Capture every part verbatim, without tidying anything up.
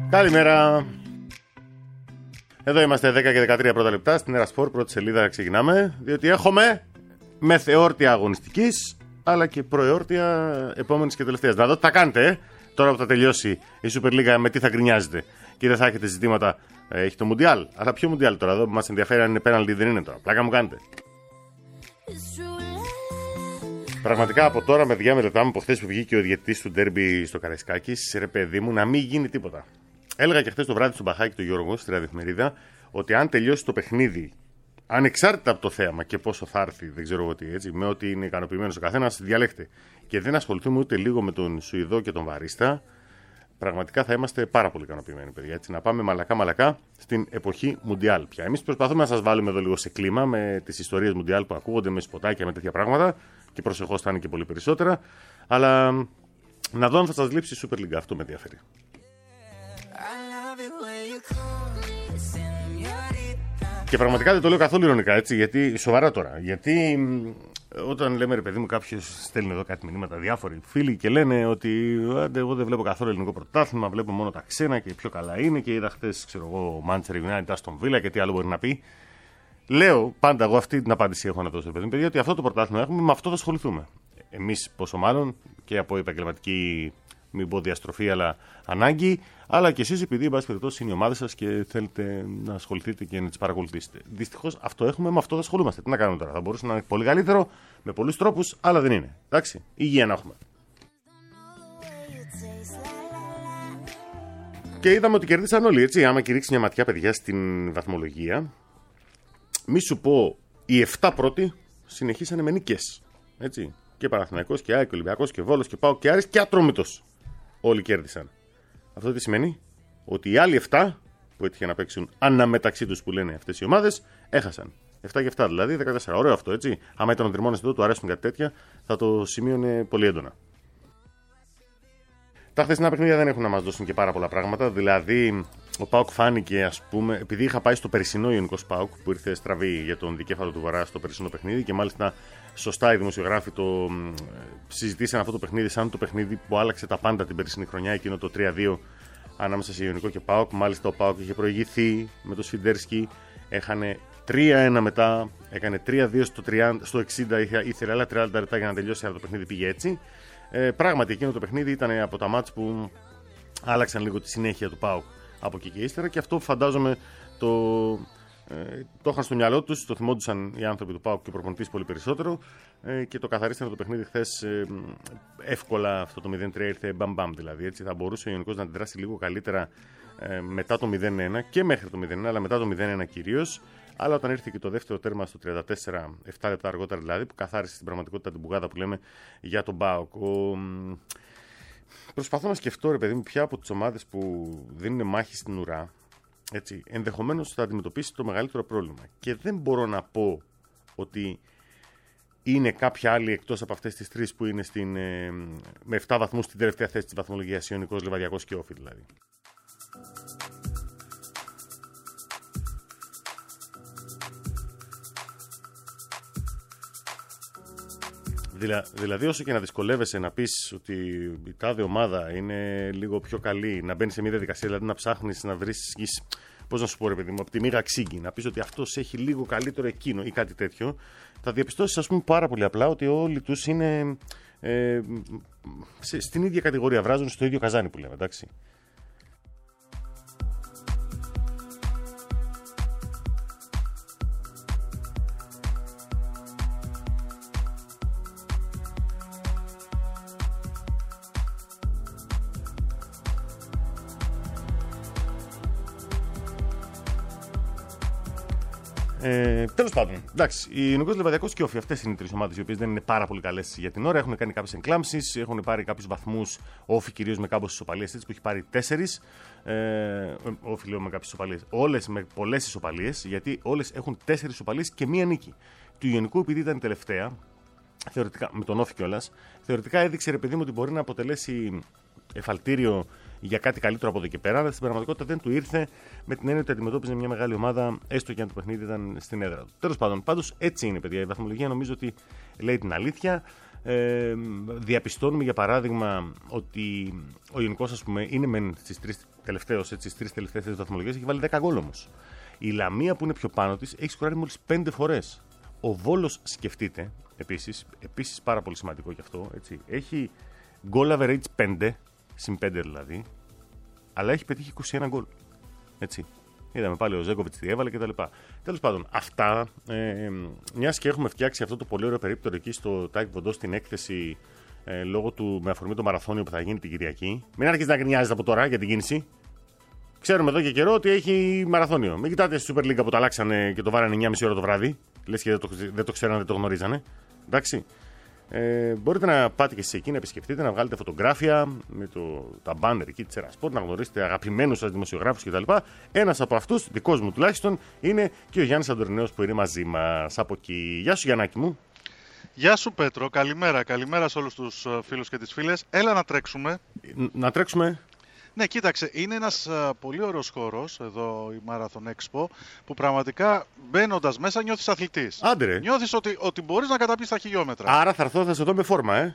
Καλημέρα. Εδώ είμαστε δέκα και δεκατρία πρώτα λεπτά στην Ερασπορ, πρώτη σελίδα ξεκινάμε. Διότι έχουμε μεθεόρτια αγωνιστικής, αλλά και προεόρτια επόμενης και τελευταίας. Να δω τι θα κάνετε, ε? Τώρα που θα τελειώσει η Super League, με τι θα γκρινιάζετε. Και δεν θα έχετε ζητήματα. Ε, έχει το Μουντιάλ. Αλλά ποιο Μουντιάλ τώρα, εδώ που μας ενδιαφέρει αν είναι πέναλτι, δεν είναι τώρα. Πλάκα μου κάνετε. Πραγματικά από τώρα με διάμετρα μου από χθες που βγήκε ο διαιτητής του ντέρμπι στο Καραϊσκάκης, ρε παιδί μου, να μην γίνει τίποτα. Έλεγα και χθες το βράδυ στον Μπαχάκη του Γιώργου στη ραδιοφημερίδα ότι αν τελειώσει το παιχνίδι, ανεξάρτητα από το θέαμα και πόσο θα έρθει, δεν ξέρω εγώ τι, έτσι, με ότι είναι ικανοποιημένος ο καθένας, διαλέχτε. Και δεν ασχοληθούμε ούτε λίγο με τον Σουηδό και τον Βαρίστα, πραγματικά θα είμαστε πάρα πολύ ικανοποιημένοι, παιδιά. Έτσι, να πάμε μαλακά-μαλακά στην εποχή Μουντιάλ πια. Εμείς προσπαθούμε να σας βάλουμε εδώ λίγο σε κλίμα με τις ιστορίες Μουντιάλ που ακούγονται με σποτάκια, με τέτοια πράγματα. Και προσεχώς θα είναι και πολύ περισσότερα. Αλλά να δω αν θα σας λείψει η Super League. Αυτό με ενδιαφέρει. Και πραγματικά δεν το λέω καθόλου ειρωνικά, έτσι, γιατί σοβαρά τώρα. Γιατί όταν λέμε, ρε παιδί μου, κάποιος στέλνει εδώ κάτι μηνύματα διάφοροι φίλοι και λένε ότι άντε, εγώ δεν βλέπω καθόλου ελληνικό πρωτάθλημα, βλέπω μόνο τα ξένα και πιο καλά είναι. Και είδα χθες, ξέρω εγώ, Manchester United, Aston Villa και τι άλλο μπορεί να πει. Λέω πάντα, εγώ αυτή την απάντηση έχω να δώσω, παιδί μου, παιδιά, ότι αυτό το πρωτάθλημα έχουμε, με αυτό θα ασχοληθούμε. Εμείς, πόσο μάλλον, και από επαγγελματική, μην πω διαστροφή, αλλά ανάγκη, αλλά και εσείς, επειδή, εν πάση περιπτώσει, είναι η ομάδα σας και θέλετε να ασχοληθείτε και να τις παρακολουθήσετε. Δυστυχώς, αυτό έχουμε, με αυτό θα ασχολούμαστε. Τι να κάνουμε τώρα, θα μπορούσε να είναι πολύ καλύτερο, με πολλούς τρόπους, αλλά δεν είναι. Εντάξει, υγεία να έχουμε. Και είδαμε ότι κερδίσαν όλοι, έτσι. Άμα κηρύξει μια ματιά, παιδιά, στην βαθμολογία. Μη σου πω, οι εφτά πρώτοι συνεχίσανε με νίκες. Έτσι. Και Παναθηναϊκός και ΑΕΚ, Ολυμπιακός και Βόλος και ΠΑΟΚ και Άρης και Ατρόμητος. Όλοι κέρδισαν. Αυτό τι σημαίνει? Ότι οι άλλοι εφτά που έτυχε να παίξουν αναμεταξύ τους που λένε αυτές οι ομάδες έχασαν. εφτά και εφτά δηλαδή, δεκατέσσερα. Ωραίο αυτό, έτσι. Άμα ήταν ο Τριμώνας εδώ, του αρέσουν κάτι τέτοια, θα το σημείωνε πολύ έντονα. Τα χθεσινά παιχνίδια δεν έχουν να μας δώσουν και πάρα πολλά πράγματα. Δηλαδή, ο ΠΑΟΚ φάνηκε, ας πούμε, επειδή είχα πάει στο περσινό Ιωνικός ΠΑΟΚ που ήρθε στραβή για τον δικέφαλο του Βορρά στο περσινό παιχνίδι και μάλιστα σωστά οι δημοσιογράφοι το συζητήσαν αυτό το παιχνίδι σαν το παιχνίδι που άλλαξε τα πάντα την περσινή χρονιά, εκείνο το τρία δύο ανάμεσα σε Ιωνικό και ΠΑΟΚ. Μάλιστα ο ΠΑΟΚ είχε προηγηθεί με το Σφιντέρσκι, έχανε τρία ένα μετά, έκανε τρία δύο στο, τριάντα, στο εξήντα, ήθελε άλλα τριάντα λεπτά για να τελειώσει, αλλά το παιχνίδι πήγε έτσι. Ε, πράγματι εκείνο το παιχνίδι ήταν από τα μάτς που άλλαξαν λίγο τη συνέχεια του ΠΑΟΚ από εκεί και ύστερα και αυτό φαντάζομαι το, ε, το είχαν στο μυαλό τους, το θυμόντουσαν οι άνθρωποι του ΠΑΟΚ και ο προπονητής πολύ περισσότερο ε, και το καθαρίστηκαν το παιχνίδι χθες ε, εύκολα. Αυτό το μηδέν τρία ήρθε μπαμ μπαμ, δηλαδή έτσι θα μπορούσε ο Ιωνικός να αντιδράσει λίγο καλύτερα ε, μετά το μηδέν ένα και μέχρι το μηδέν ένα, αλλά μετά το μηδέν ένα κυρίως. Αλλά όταν ήρθε και το δεύτερο τέρμα στο τριάντα τέσσερα, επτά λεπτά αργότερα δηλαδή, που καθάρισε στην πραγματικότητα την μπουγάδα που λέμε για τον ΠΑΟΚ. Ο... Προσπαθώ να σκεφτώ, ρε παιδί μου, ποια από τις ομάδες που δίνουν μάχη στην ουρά, έτσι, ενδεχομένως θα αντιμετωπίσει το μεγαλύτερο πρόβλημα. Και δεν μπορώ να πω ότι είναι κάποια άλλη εκτός από αυτές τις τρεις που είναι στην, ε, με επτά βαθμούς στην τελευταία θέση της βαθμολογίας, Ιωνικός, Λιβαδιακός και Όφη δηλαδή. Δηλα, δηλαδή όσο και να δυσκολεύεσαι να πεις ότι η τάδε ομάδα είναι λίγο πιο καλή, να μπαίνει σε μια διαδικασία, δηλαδή να ψάχνεις να βρεις, πώς να σου πω ρε παιδί μου, από τη μοίρα ξύγκη, να πεις ότι αυτός έχει λίγο καλύτερο εκείνο ή κάτι τέτοιο, θα διαπιστώσεις ας πούμε πάρα πολύ απλά ότι όλοι τους είναι ε, σε, στην ίδια κατηγορία, βράζουν στο ίδιο καζάνι που λέμε, εντάξει. Ε, τέλος πάντων, εντάξει, η Ιωνικός, Λιβαδιακός και Όφη, αυτές είναι οι τρεις ομάδες οι οποίες δεν είναι πάρα πολύ καλές για την ώρα. Έχουν κάνει κάποιες εγκλάμψεις, έχουν πάρει κάποιους βαθμούς. Όφη κυρίως με κάποιες ισοπαλίες, έτσι που έχει πάρει τέσσερις. Ε, Όφη λέω με κάποιες ισοπαλίες. Όλες με πολλές ισοπαλίες, γιατί όλες έχουν τέσσερις ισοπαλίες και μία νίκη. Του Ιωνικού, επειδή ήταν τελευταία, θεωρητικά, με τον Όφη κιόλας, θεωρητικά έδειξε ρε παιδί μου ότι μπορεί να αποτελέσει εφαλτήριο για κάτι καλύτερο από εδώ και πέρα, αλλά στην πραγματικότητα δεν του ήρθε με την έννοια ότι αντιμετώπιζε μια μεγάλη ομάδα, έστω και αν το παιχνίδι ήταν στην έδρα του. Τέλος πάντων, πάντως έτσι είναι, παιδιά. Η βαθμολογία νομίζω ότι λέει την αλήθεια. Ε, διαπιστώνουμε για παράδειγμα ότι ο Ιωνικός, ας πούμε, είναι μεν στις τρεις τελευταίες, στις τρεις τελευταίες θέσεις βαθμολογίες, έχει βάλει δέκα γκολ όμως. Η Λαμία που είναι πιο πάνω της έχει σκοράρει μόλις πέντε φορές. Ο Βόλος, σκεφτείτε, επίσης, επίσης πάρα πολύ σημαντικό κι αυτό, έτσι, έχει goal average πέντε, συν πέντε δηλαδή, αλλά έχει πετύχει είκοσι ένα γκολ. Έτσι. Είδαμε πάλι ο Ζέγκοβιτς τι έβαλε κτλ. Τέλος πάντων, αυτά, ε, μιας και έχουμε φτιάξει αυτό το πολύ ωραίο περίπτωρο εκεί στο Τάικ Βοντό στην έκθεση ε, λόγω του, με αφορμή το μαραθώνιο που θα γίνει την Κυριακή. Μην αρχίσει να γκρινιάζετε από τώρα για την κίνηση. Ξέρουμε εδώ και καιρό ότι έχει μαραθώνιο. Μην κοιτάτε στη Super League που το αλλάξανε και το βάρανε εννιά και μισή ώρα το βράδυ. Λες και δεν το, δεν το ξέρανε, δεν το γνωρίζανε. Εντάξει. Ε, μπορείτε να πάτε και εσείς εκεί, να επισκεφτείτε, να βγάλετε φωτογράφια με το, τα μπάνερ εκεί της Ερασπορ, να γνωρίσετε αγαπημένους σας δημοσιογράφους κτλ. Ένας από αυτούς, δικός μου τουλάχιστον, είναι και ο Γιάννης Αντορινέος που είναι μαζί μας από εκεί. Γεια σου Γιαννάκη μου. Γεια σου Πέτρο, καλημέρα, καλημέρα σε όλους τους φίλους και τις φίλες. Έλα να τρέξουμε. Να τρέξουμε. Ναι, κοίταξε, είναι ένας α, πολύ ωραίος χώρος εδώ η Marathon Expo που πραγματικά μπαίνοντας μέσα νιώθεις αθλητής. Άντε ρε. Νιώθεις ότι, ότι μπορείς να καταπείς τα χιλιόμετρα. Άρα θα έρθω, θα σε δω με φόρμα, ε.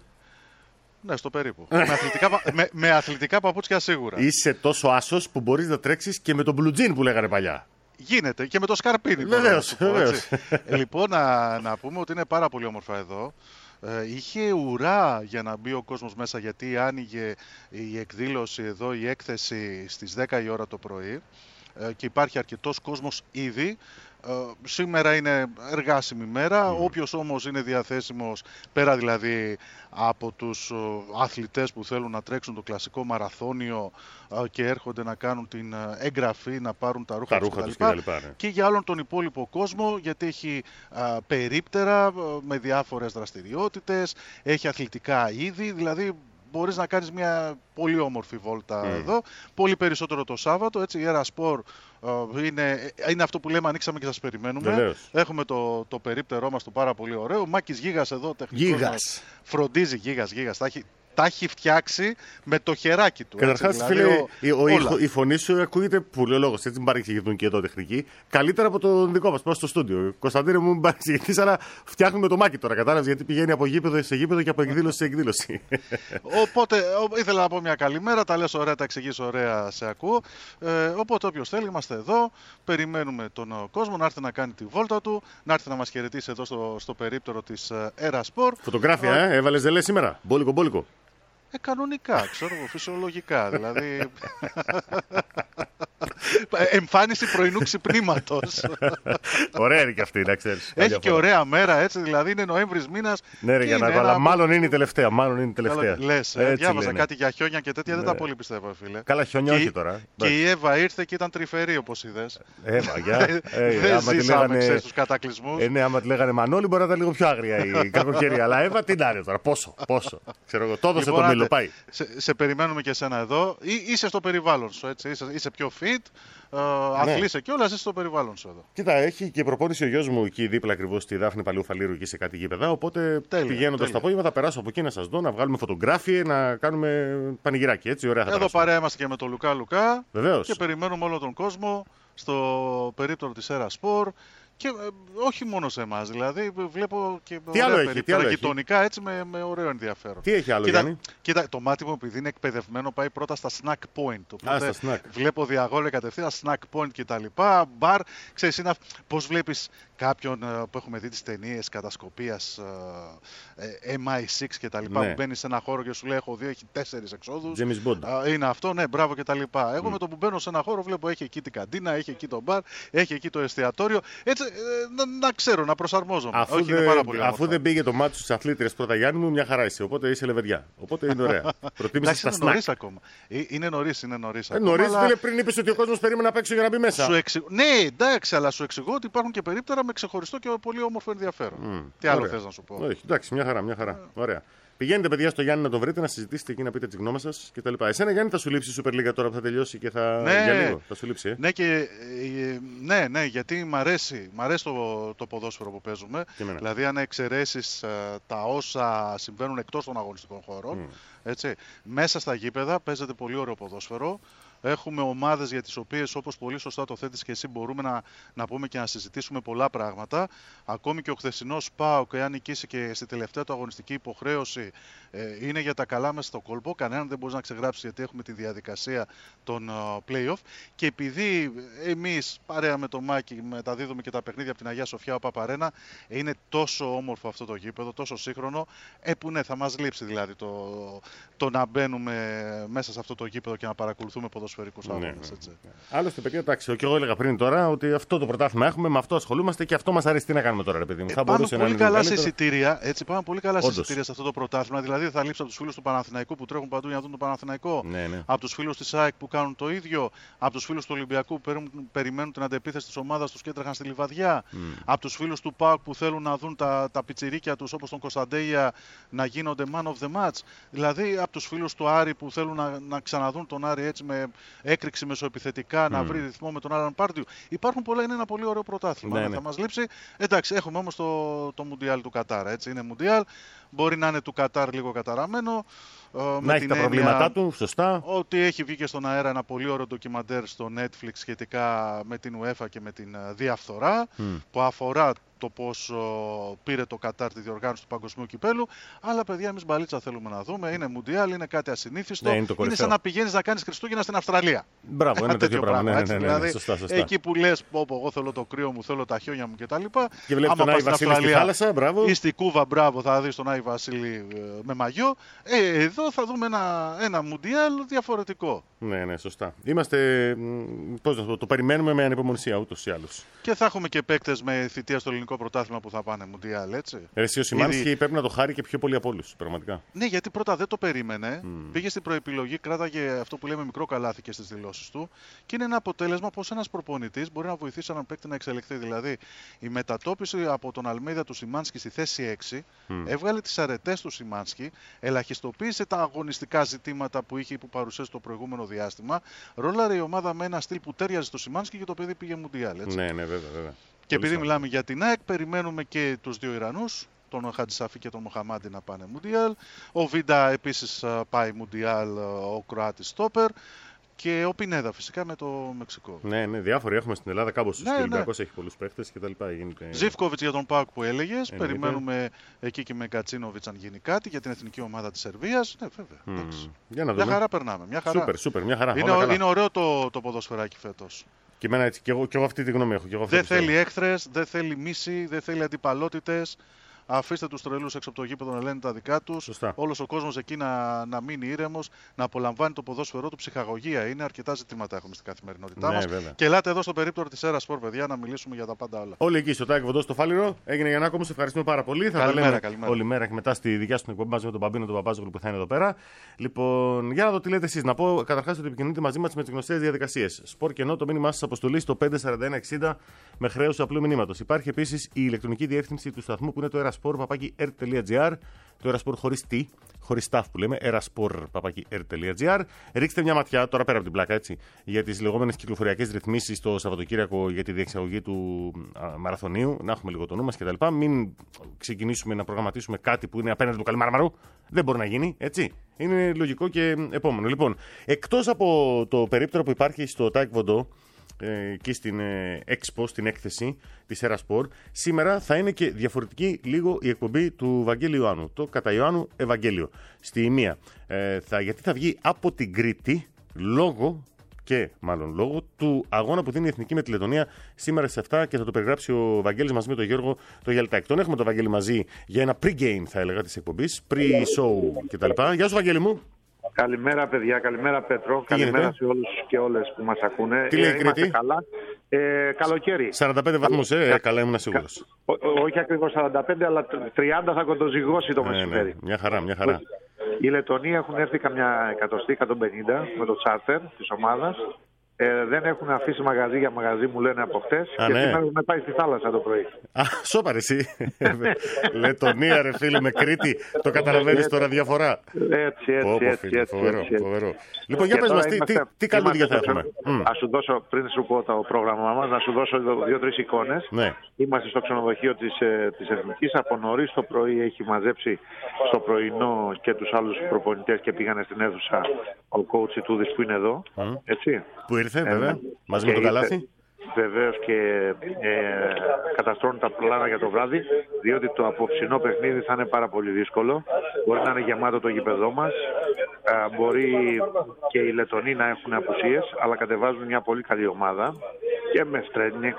Ναι, στο περίπου. με, αθλητικά, με, με αθλητικά παπούτσια σίγουρα. Είσαι τόσο άσος που μπορείς να τρέξεις και με τον blue jean που λέγανε παλιά. Γίνεται και με το σκαρπίνι. Βεβαίως, βεβαίως. ε, λοιπόν, να, να πούμε ότι είναι πάρα πολύ όμορφα εδώ. Ε, είχε ουρά για να μπει ο κόσμος μέσα, γιατί άνοιγε η εκδήλωση εδώ, η έκθεση στις δέκα η ώρα το πρωί ε, και υπάρχει αρκετός κόσμος ήδη. Ε, σήμερα είναι εργάσιμη μέρα, mm. όποιος όμως είναι διαθέσιμος, πέρα δηλαδή από τους ε, αθλητές που θέλουν να τρέξουν το κλασικό μαραθώνιο ε, και έρχονται να κάνουν την ε, εγγραφή, να πάρουν τα ρούχα, τα ρούχα τους κτλ. Ναι. Και για όλον τον υπόλοιπο κόσμο, γιατί έχει ε, περίπτερα ε, με διάφορες δραστηριότητες, έχει αθλητικά είδη, δηλαδή μπορείς να κάνεις μια πολύ όμορφη βόλτα mm. εδώ, πολύ περισσότερο το Σάββατο, έτσι, η Ερασπορ uh, είναι, είναι αυτό που λέμε ανοίξαμε και σας περιμένουμε. Βεβαίως. Έχουμε το, το περίπτερό μας το πάρα πολύ ωραίο, ο Μάκης Γίγας εδώ, τεχνικός μας, φροντίζει, Γίγας, Γίγας, τα έχει, τα έχει φτιάξει με το χεράκι του. Καταρχάς, δηλαδή, φίλε, ο, η, ο, η, η φωνή σου ακούγεται πολύ ο λόγος. Έτσι, μην παρεξηγηθούν και εδώ τεχνικοί. Καλύτερα από τον δικό μας. Πάω στο στούντιο. Κωνσταντίνε μου, μην παρεξηγηθείς, αλλά φτιάχνουμε το Μάκη τώρα. Κατάλαβες, γιατί πηγαίνει από γήπεδο σε γήπεδο και από εκδήλωση σε εκδήλωση. Οπότε, ό, ήθελα να πω μια καλημέρα. Τα λες ωραία, τα εξηγείς ωραία, σε ακούω. Ε, οπότε, όποιος θέλει, είμαστε εδώ. Περιμένουμε τον κόσμο να έρθει να κάνει τη βόλτα του, να έρθει να μας χαιρετήσει εδώ στο, στο περίπτερο της Ερασπορ. Φωτογράφια, ε, έβαλες δεν λες σήμερα. Μπόλικο, μπόλικο. Ε, κανονικά, ξέρω εγώ, φυσιολογικά, δηλαδή. Εμφάνιση πρωινού ξυπνήματος. Ωραία είναι και αυτή, να ξέρεις. Έχει και ωραία μέρα, έτσι, δηλαδή είναι Νοέμβρης μήνας. Ναι, ρε, για να αλλά μάλλον είναι η τελευταία. Μάλλον είναι η τελευταία. Λες, ε, διάβαζα λένε. Κάτι για χιόνια και τέτοια, ναι. Δεν τα πολύ πιστεύω, φίλε. Καλά, χιόνια όχι τώρα. Και η Εύα ήρθε και ήταν τρυφερή, όπως είδες. Εύα, για. Δεν ζήσαμε, ξέρεις, τους κατακλυσμούς. Ε, ναι, άμα τη λέγανε Μανώλη, μπορεί να ήταν λίγο πιο άγρια η κακοκαιρία. Αλλά Εύα, τι να είναι τώρα, πόσο, πόσο. Ξέρω εγώ, το έδωσε το μήλο, πάει. Σε περιμένουμε και εσένα εδώ. Είσαι στο περιβάλλον σου, έτσι. Είσαι πιο fit. Uh, ναι. Αθλείσαι κιόλας, είσαι στο περιβάλλον σου εδώ. Κοίτα, έχει και προπόνηση ο γιος μου εκεί δίπλα ακριβώς στη Δάφνη Παλαιού Φαλήρου εκεί σε κάτι γήπεδα. Οπότε πηγαίνοντας το απόγευμα θα περάσω από εκεί να σας δω, να βγάλουμε φωτογράφια, να κάνουμε πανηγυράκι. Έτσι, ωραία θα εδώ περάσουμε. παρέα είμαστε και με τον Λουκά Λουκά. Βεβαίως. Και περιμένουμε όλο τον κόσμο στο περίπτερο της Ερασπορ. Και ε, όχι μόνο σε εμάς, δηλαδή βλέπω και τι άλλο έχει, τι άλλο γειτονικά έτσι με, με ωραίο ενδιαφέρον. Τι έχει άλλο, κοίτα, Γιάννη? Κοίτα, το μάτι μου επειδή είναι εκπαιδευμένο πάει πρώτα στα snack point. Οπότε Α, στα snack. Βλέπω διαγώνια κατευθείαν, snack point κτλ. Μπαρ, ξέρεις, είναι πώς βλέπεις κάποιον που έχουμε δει τις ταινίες κατασκοπίας εμ άι σιξ κτλ. Ναι. Που μπαίνει σε ένα χώρο και σου λέει: έχω δει, έχει τέσσερις εξόδους. James Bond. Είναι αυτό, ναι, μπράβο κτλ. Εγώ mm. με το που μπαίνω σε ένα χώρο βλέπω έχει εκεί την καντίνα, έχει εκεί το μπαρ, έχει εκεί το εστιατόριο. Έτσι, να, να ξέρω, να προσαρμόζομαι. Αφού, όχι, δε, είναι πάρα πολύ αφού δεν πήγε το μάτι στους αθλήτριες πρώτα, Γιάννη μου, μια χαρά είσαι. Οπότε είσαι λεβεδιά. Οπότε είναι ωραία. Προτίμησες τα snack. Είναι νωρίς ακόμα. Είναι νωρίς, είναι νωρίς. Ε, νωρίς, αλλά... φίλε, πριν είπες ότι ο κόσμος περίμενε να παίξει για να μπει μέσα. Σου εξι... Ναι, εντάξει, αλλά σου εξηγώ ότι υπάρχουν και περίπτερα με ξεχωριστό και πολύ όμορφο ενδιαφέρον. Mm, Τι άλλο θες να σου πω? Όχι, εντάξει, μια χαρά, μια χαρά. Yeah. Ωραία. Πηγαίνετε, παιδιά, στο Γιάννη να τον βρείτε, να συζητήσετε εκεί, να πείτε τη γνώμη σας κτλ. Εσένα, Γιάννη, θα σου λείψει η Super League τώρα που θα τελειώσει και θα. Ναι, για λίγο. Θα σου λείψει. Ε? Ναι, και, ναι, ναι, γιατί μ' αρέσει, μ' αρέσει το, το ποδόσφαιρο που παίζουμε. Δηλαδή, αν εξαιρέσεις τα όσα συμβαίνουν εκτός των αγωνιστικών χώρων, mm. έτσι, μέσα στα γήπεδα παίζεται πολύ ωραίο ποδόσφαιρο. Έχουμε ομάδες για τις οποίες, όπως πολύ σωστά το θέτεις και εσύ, μπορούμε να, να πούμε και να συζητήσουμε πολλά πράγματα. Ακόμη και ο χθεσινός ΠΑΟΚ, εάν νικήσει και στη τελευταία του αγωνιστική υποχρέωση, ε, είναι για τα καλά μέσα στο κόλπο. Κανέναν δεν μπορεί να ξεγράψει, γιατί έχουμε τη διαδικασία των uh, play-off. Και επειδή εμείς, παρέα με το Μάκη, μεταδίδουμε και τα παιχνίδια από την Αγία Σοφιά, ο Παπαρένα, είναι τόσο όμορφο αυτό το γήπεδο, τόσο σύγχρονο, ε, που ναι, θα μας λείψει δηλαδή το, το να μπαίνουμε μέσα σε αυτό το γήπεδο και να παρακολουθούμε ποδοσφαιρικούς αγώνες. Ναι, ναι, ναι. Άλλωστε, παιδιά, εντάξει, και εγώ έλεγα πριν τώρα ότι αυτό το πρωτάθλημα έχουμε, με αυτό ασχολούμαστε και αυτό μας αρέσει. Τι να κάνουμε τώρα, ρε παιδί μου. Ε, θα πάμε μπορούσε πολύ να καλά είναι σε εισιτήρια, έτσι, πάμε πολύ καλά σε εισιτήρια σε αυτό το πρωτάθλημα. Δηλαδή, θα λείψει από τους φίλους του Παναθηναϊκού που τρέχουν παντού για να δουν το Παναθηναϊκό, ναι, ναι. από τους φίλους της ΑΕΚ που κάνουν το ίδιο, από τους φίλους του Ολυμπιακού που περιμένουν την αντεπίθεση της ομάδας τους και έτρεχαν στη Λιβαδιά, mm. από τους φίλους του ΠΑΟΚ που θέλουν να δουν τα, τα πιτσιρίκια τους όπως τον Κωνσταντέια να γίνονται man of the match. Δηλαδή, από τους φίλους του Άρη που θέλουν να, να ξαναδούν τον Άρη έτσι με έκρηξη μεσοεπιθετικά, mm. να βρει ρυθμό με τον Άραν Πάρντιου. Υπάρχουν πολλά, είναι ένα πολύ ωραίο πρωτάθλημα. Ναι, ναι. ναι. Θα μας λείψει. Εντάξει, έχουμε όμως το, το Μουντιάλ του Κατάρ. Έτσι. Είναι Μουντιάλ. Μπορεί να είναι του Κατάρ λίγο καταραμένο. Να με έχει τα προβλήματά του, σωστά. Ότι έχει βγει και στον αέρα ένα πολύ ωραίο ντοκιμαντέρ στο Netflix σχετικά με την UEFA και με την διαφθορά, mm. που αφορά το πώς πήρε το Κατάρ τη διοργάνωση του Παγκοσμίου Κυπέλου. Αλλά παιδιά, εμείς μπαλίτσα θέλουμε να δούμε. Είναι Μουντιάλ, είναι κάτι ασυνήθιστο. Ναι, είναι, είναι σαν να πηγαίνεις να κάνεις Χριστούγεννα στην Αυστραλία. Μπράβο, είναι τέτοιο πράγμα. Ναι, ναι, ναι, ναι, δηλαδή, σωστά, σωστά. Εκεί που λες, πω, πω, εγώ θέλω το κρύο μου, θέλω τα χιόνια μου κτλ. Και βλέπεις τον Άι Βασίλη στη θάλασσα, μπράβο. Ή στη Κούβα, μπράβο, θα δεις τον Άι Βασίλη με μαγιό. Ε, εδώ θα δούμε ένα, ένα Μουντιάλ διαφορετικό. Ναι, ναι, σωστά. Είμαστε, πώς να το, το περιμένουμε με ανυπομονησία ούτως ή άλλως. Και θα έχουμε και παίκτες με θητεία στο ελληνικό πρωτάθλημα που θα πάνε Μουντιάλ, έτσι. Εσύ ο Σιμάνσκι Ήδη... πρέπει να το χάρει και πιο πολύ από όλους, πραγματικά. Ναι, γιατί πρώτα δεν το περίμενε. Mm. Πήγε στην προεπιλογή, κράταγε αυτό που λέμε μικρό καλάθι και στις δηλώσεις του. Και είναι ένα αποτέλεσμα πως ένας προπονητής μπορεί να βοηθήσει έναν παίκτη να εξελιχθεί. Δηλαδή, η μετατόπιση από τον Αλμέιδα του Σιμάνσκι στη θέση έξι mm. έβγαλε τις αρετές του Σιμάνσκι, ελαχιστοποίησε τα αγωνιστικά ζητήματα που είχε που παρουσίασε το προηγούμενο διάστημα. Ρόλαρε η ομάδα με ένα στυλ που τέριαζε στο Σιμάνσκι και το παιδί πήγε Μουντιάλ. Έτσι. Ναι, ναι, βέβαια, βέβαια. Και επειδή μιλάμε για την ΑΕΚ, περιμένουμε και τους δύο Ιρανούς, τον Χατζησαφή και τον Μοχαμάντι, να πάνε Μουντιάλ. Ο Βίντα επίσης πάει Μουντιάλ, ο Κροάτης στόπερ. Και ο Πινέδα φυσικά με το Μεξικό. Ναι, ναι, διάφοροι έχουμε στην Ελλάδα. Κάμπος ναι, ο Ολυμπιακός ναι. έχει πολλούς παίχτες κτλ. Γίνεται... Ζίβκοβιτς για τον ΠΑΟΚ που έλεγες. Ε, περιμένουμε εκεί και με Γκατσίνοβιτς αν γίνει κάτι για την εθνική ομάδα της Σερβίας. Ναι, βέβαια. Mm. Για να δούμε. Μια χαρά περνάμε. Μια χαρά. Σούπερ, σούπερ, μια χαρά. Είναι, ο, είναι ωραίο το, το ποδοσφαιράκι φέτος. Και εμένα έτσι, και εγώ, και εγώ αυτή τη γνώμη έχω. Και εγώ δεν θέλει έχθρες, δεν θέλει μίση, δεν θέλει αντιπαλότητες. Αφήστε τους τρελούς έξω από το γήπεδο να λένε τα δικά τους. Όλος ο κόσμος εκεί να, να μείνει ήρεμος, να απολαμβάνει το ποδόσφαιρό του. Ψυχαγωγία είναι, αρκετά ζητήματα έχουμε στην καθημερινότητά ναι, μας. Βέβαια. Και ελάτε εδώ στο περίπτωρο της Έρα Σπορ, παιδιά, να μιλήσουμε για τα πάντα όλα. Όλοι εκεί στο Τάικ Βοντό στο Φάληρο. Έγινε για να ακούμε. Σε ευχαριστούμε πάρα πολύ. Καλημέρα, θα τα λέμε καλημέρα. όλη μέρα και μετά στη δικιά σου εκπομπή μαζί με τον Παμπίνο τον Παπάζογλου που θα είναι εδώ πέρα. Λοιπόν, για να δω τι λέτε εσείς. Να πω καταρχάς ότι επικοινωνείτε μαζί μας με τις γνωστές διαδικασίες. Σπορ κενό το μήνυμά σας αποστολή στο πέντε σαράντα ένα εξήντα με χρέος απλού μηνύματος. Υπάρχει επίσης η ηλεκτρονική διεύθυνση του σταθμού που είναι το eraspor παπάκι ερ τελεία τζι άρ. Το eraspor χωρίς τι, χωρίς staff που λέμε, eraspor παπάκι ερ τελεία τζι άρ. Ρίξτε μια ματιά τώρα πέρα από την πλάκα έτσι για τις λεγόμενες κυκλοφοριακές ρυθμίσεις το Σαββατοκύριακο για τη διεξαγωγή του α, μαραθωνίου. Να έχουμε λίγο το νου μας κτλ. Μην ξεκινήσουμε να προγραμματίσουμε κάτι που είναι απέναντι του Καλιμάρμαρου. Δεν μπορεί να γίνει, έτσι. Είναι λογικό και επόμενο. Λοιπόν, εκτός από το περίπτερο που υπάρχει στο Τάικ Βοντό, εκεί στην Expo, στην έκθεση της Eraspor, σήμερα θα είναι και διαφορετική λίγο η εκπομπή του Βαγγέλη Ιωάννου, το κατά Ιωάννου Ευαγγέλιο. Στη μία, ε, θα, γιατί θα βγει από την Κρήτη λόγω και μάλλον λόγω του αγώνα που δίνει η Εθνική με τη Λετωνία σήμερα στις εφτά και θα το περιγράψει ο Βαγγέλης μαζί με τον Γιώργο το Γιαλτάκη. Τον έχουμε τον Βαγγέλη μαζί για ένα pre-game θα έλεγα της εκπομπής, pre-show κτλ. Γεια σου Βαγγέλη μου. Καλημέρα παιδιά, καλημέρα Πέτρο, τι καλημέρα γίνεται? σε όλους και όλες που μας ακούνε. Τι λέει η ε, Κρήτη? Καλά. Ε, καλοκαίρι. σαράντα πέντε βαθμούς, ε, ε, καλά ήμουν σίγουρος. Ό, όχι ακριβώς σαράντα πέντε, αλλά τριάντα θα κοντοζυγώσει το μεσημέρι. Ναι, ναι. Μια χαρά, μια χαρά. Οι Λετωνοί έχουν έρθει καμιά εκατοστή, εκατόν πενήντα με το τσάρτερ της ομάδας Ε, δεν έχουν αφήσει μαγαζί για μαγαζί, μου λένε από χτες. Και ναι. σήμερα με πάει στη θάλασσα το πρωί. Α, σώπαρε εσύ. Λετωνία, ρε φίλε, με Κρήτη. Το καταλαβαίνεις τώρα διαφορά. Έτσι, έτσι, Πω, πω, έτσι, φίλε, έτσι, φοβερό, έτσι. φοβερό. Λοιπόν, για πες μας, τι, τι, τι καλούδια θα έχουμε. Ας σου δώσω, πριν σου πω το πρόγραμμα μας, να σου δώσω δύο-τρεις εικόνες. Ναι. Είμαστε στο ξενοδοχείο της, της Εθνικής. Από νωρίς το πρωί έχει μαζέψει στο πρωινό και τους άλλους προπονητές και πήγανε στην αίθουσα ο coach Ιτούδης που είναι εδώ. Mm. Έτσι. Που ήρθε, βέβαια, ε, μαζί με τον Καλάθι. Βεβαίως και ε, καταστρώνουν τα πλάνα για το βράδυ, διότι το απόψινό παιχνίδι θα είναι πάρα πολύ δύσκολο. Μπορεί να είναι γεμάτο το γήπεδό μας, ε, μπορεί και οι Λετονοί να έχουν απουσίες, αλλά κατεβάζουν μια πολύ καλή ομάδα και με Στρέντνιξ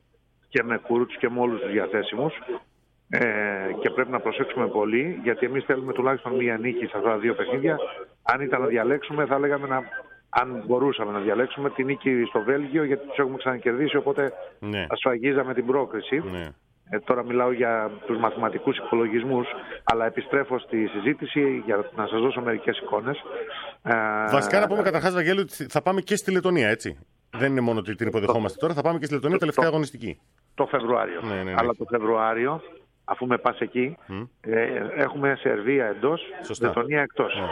και με Κούρουτς και με όλους τους διαθέσιμους. Ε, και πρέπει να προσέξουμε πολύ, γιατί εμείς θέλουμε τουλάχιστον μία νίκη σε αυτά τα δύο παιχνίδια. Αν ήταν να διαλέξουμε, θα λέγαμε να. Αν μπορούσαμε να διαλέξουμε τη νίκη στο Βέλγιο, γιατί τους έχουμε ξανακερδίσει, οπότε ναι. ασφαγίζαμε την πρόκριση. Ναι. Ε, τώρα μιλάω για τους μαθηματικούς υπολογισμούς, αλλά επιστρέφω στη συζήτηση για να σας δώσω μερικές εικόνες. Βασικά να πούμε καταρχάς, Βαγγέλη, ότι θα πάμε και στη Λετωνία, έτσι. Δεν είναι μόνο ότι την υποδεχόμαστε το, τώρα, θα πάμε και στη Λετωνία το, τελευταία το, αγωνιστική. Το Φεβρουάριο. Ναι, ναι, ναι. Αλλά το Φεβρουάριο, αφού με πας εκεί, mm. ε, έχουμε Σερβία εντός, Λετωνία εκτός. Ναι.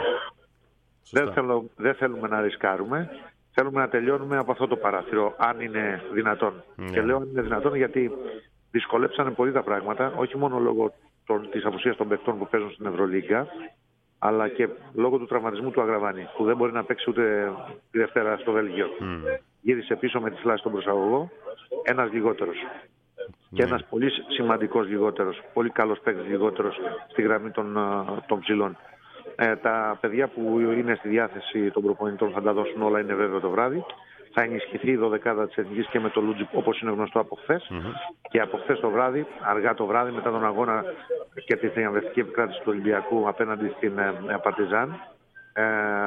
Δεν, θέλω, δεν θέλουμε να ρισκάρουμε. Θέλουμε να τελειώνουμε από αυτό το παράθυρο, αν είναι δυνατόν. Yeah. Και λέω αν είναι δυνατόν, γιατί δυσκολέψανε πολύ τα πράγματα, όχι μόνο λόγω των, της απουσίας των παιχτών που παίζουν στην Ευρωλίγκα, αλλά και λόγω του τραυματισμού του Αγραβάνη, που δεν μπορεί να παίξει ούτε τη Δευτέρα στο Βέλγιο. Mm. Γύρισε πίσω με τη φλάση στον προσαγωγό, ένας λιγότερος. Mm. Και ένας πολύ σημαντικός λιγότερος, πολύ καλός παίκτης λιγότερος στη γραμμή των, των ψηλών. Ε, τα παιδιά που είναι στη διάθεση των προπονητών θα τα δώσουν όλα, είναι βέβαιο το βράδυ. Θα ενισχυθεί η δωδεκάδα της Εθνικής και με το Λούτζι, όπως είναι γνωστό από χθες. Mm-hmm. Και από χθες το βράδυ, αργά το βράδυ, μετά τον αγώνα και τη θριαμβευτική επικράτηση του Ολυμπιακού απέναντι στην ε, Παρτιζάν. Ε,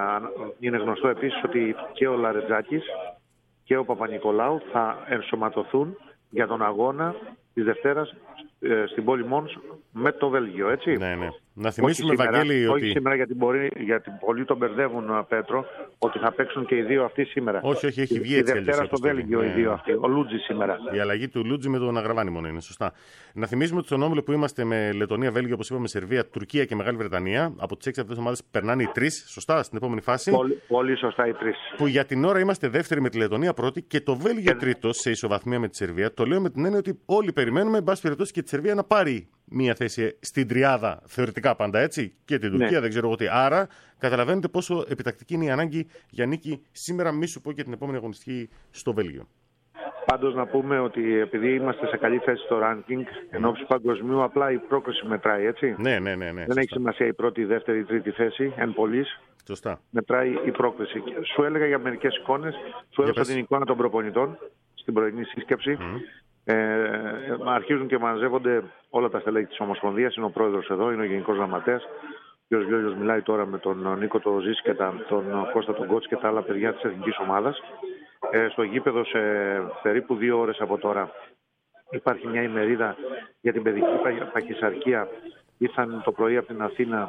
είναι γνωστό επίσης ότι και ο Λαρετζάκης και ο Παπα-Νικολάου θα ενσωματωθούν για τον αγώνα της Δευτέρας ε, στην πόλη Μόνς με το Βέλγιο, έτσι. Ναι, ναι. Να θυμίσουμε, Βαγγέλη, ότι... Όχι σήμερα, γιατί, μπορεί, γιατί πολλοί τον μπερδεύουν, Πέτρο, ότι θα παίξουν και οι δύο αυτοί σήμερα. Όχι, όχι, έχει βγει έτσι. Τη Δευτέρα στο Βέλγιο ναι. οι δύο αυτοί. Ο Λούτζι σήμερα. Η αλλαγή του Λούτζι με τον Αγραβάνη μόνο είναι, σωστά. Να θυμίσουμε ότι στον όμιλο που είμαστε με Λετωνία, Βέλγιο, όπως είπαμε, Σερβία, Τουρκία και Μεγάλη Βρετανία, από τις έξι αυτές ομάδες περνάνε οι τρεις, σωστά, στην επόμενη φάση. Πολύ, πολύ σωστά οι τρεις. Που για την ώρα είμαστε δεύτεροι με τη Λετωνία πρώτη και το Βέλγιο τρίτο σε ισοβαθμία με τη Σερβία. Το λέω με την έννοια ότι όλοι περιμένουμε, εν πάση περιπτώσει, και τη Σερβία να πάρει μία θέση στην τριάδα, θεωρητικά πάντα έτσι, και την Τουρκία, ναι. δεν ξέρω εγώ τι. Άρα, καταλαβαίνετε πόσο επιτακτική είναι η ανάγκη για νίκη σήμερα, μη σου πω και την επόμενη αγωνιστική στο Βέλγιο. Πάντως να πούμε ότι επειδή είμαστε σε καλή θέση στο ranking, εν ώψη παγκοσμίου, απλά η πρόκριση μετράει, έτσι. Ναι, ναι, ναι. ναι δεν σωστά. έχει σημασία η πρώτη, η δεύτερη, η τρίτη θέση, εν πολλής. Σωστά. Μετράει η πρόκριση. Σου έλεγα για μερικές εικόνες, σου έδωσα την εικόνα των προπονητών στην πρωινή σύσκεψη. Mm. Ε, αρχίζουν και μαζεύονται όλα τα στελέχη της Ομοσπονδίας. Είναι ο πρόεδρος εδώ, είναι ο γενικός γραμματέας. Ο κ. Γιώργος μιλάει τώρα με τον Νίκο το Ζήση και τον Κώστα τον Κότς και τα άλλα παιδιά της εθνικής ομάδας. Ε, στο γήπεδο σε περίπου δύο ώρες από τώρα υπάρχει μια ημερίδα για την παιδική παχυσαρκία. Ήρθαν το πρωί από την Αθήνα,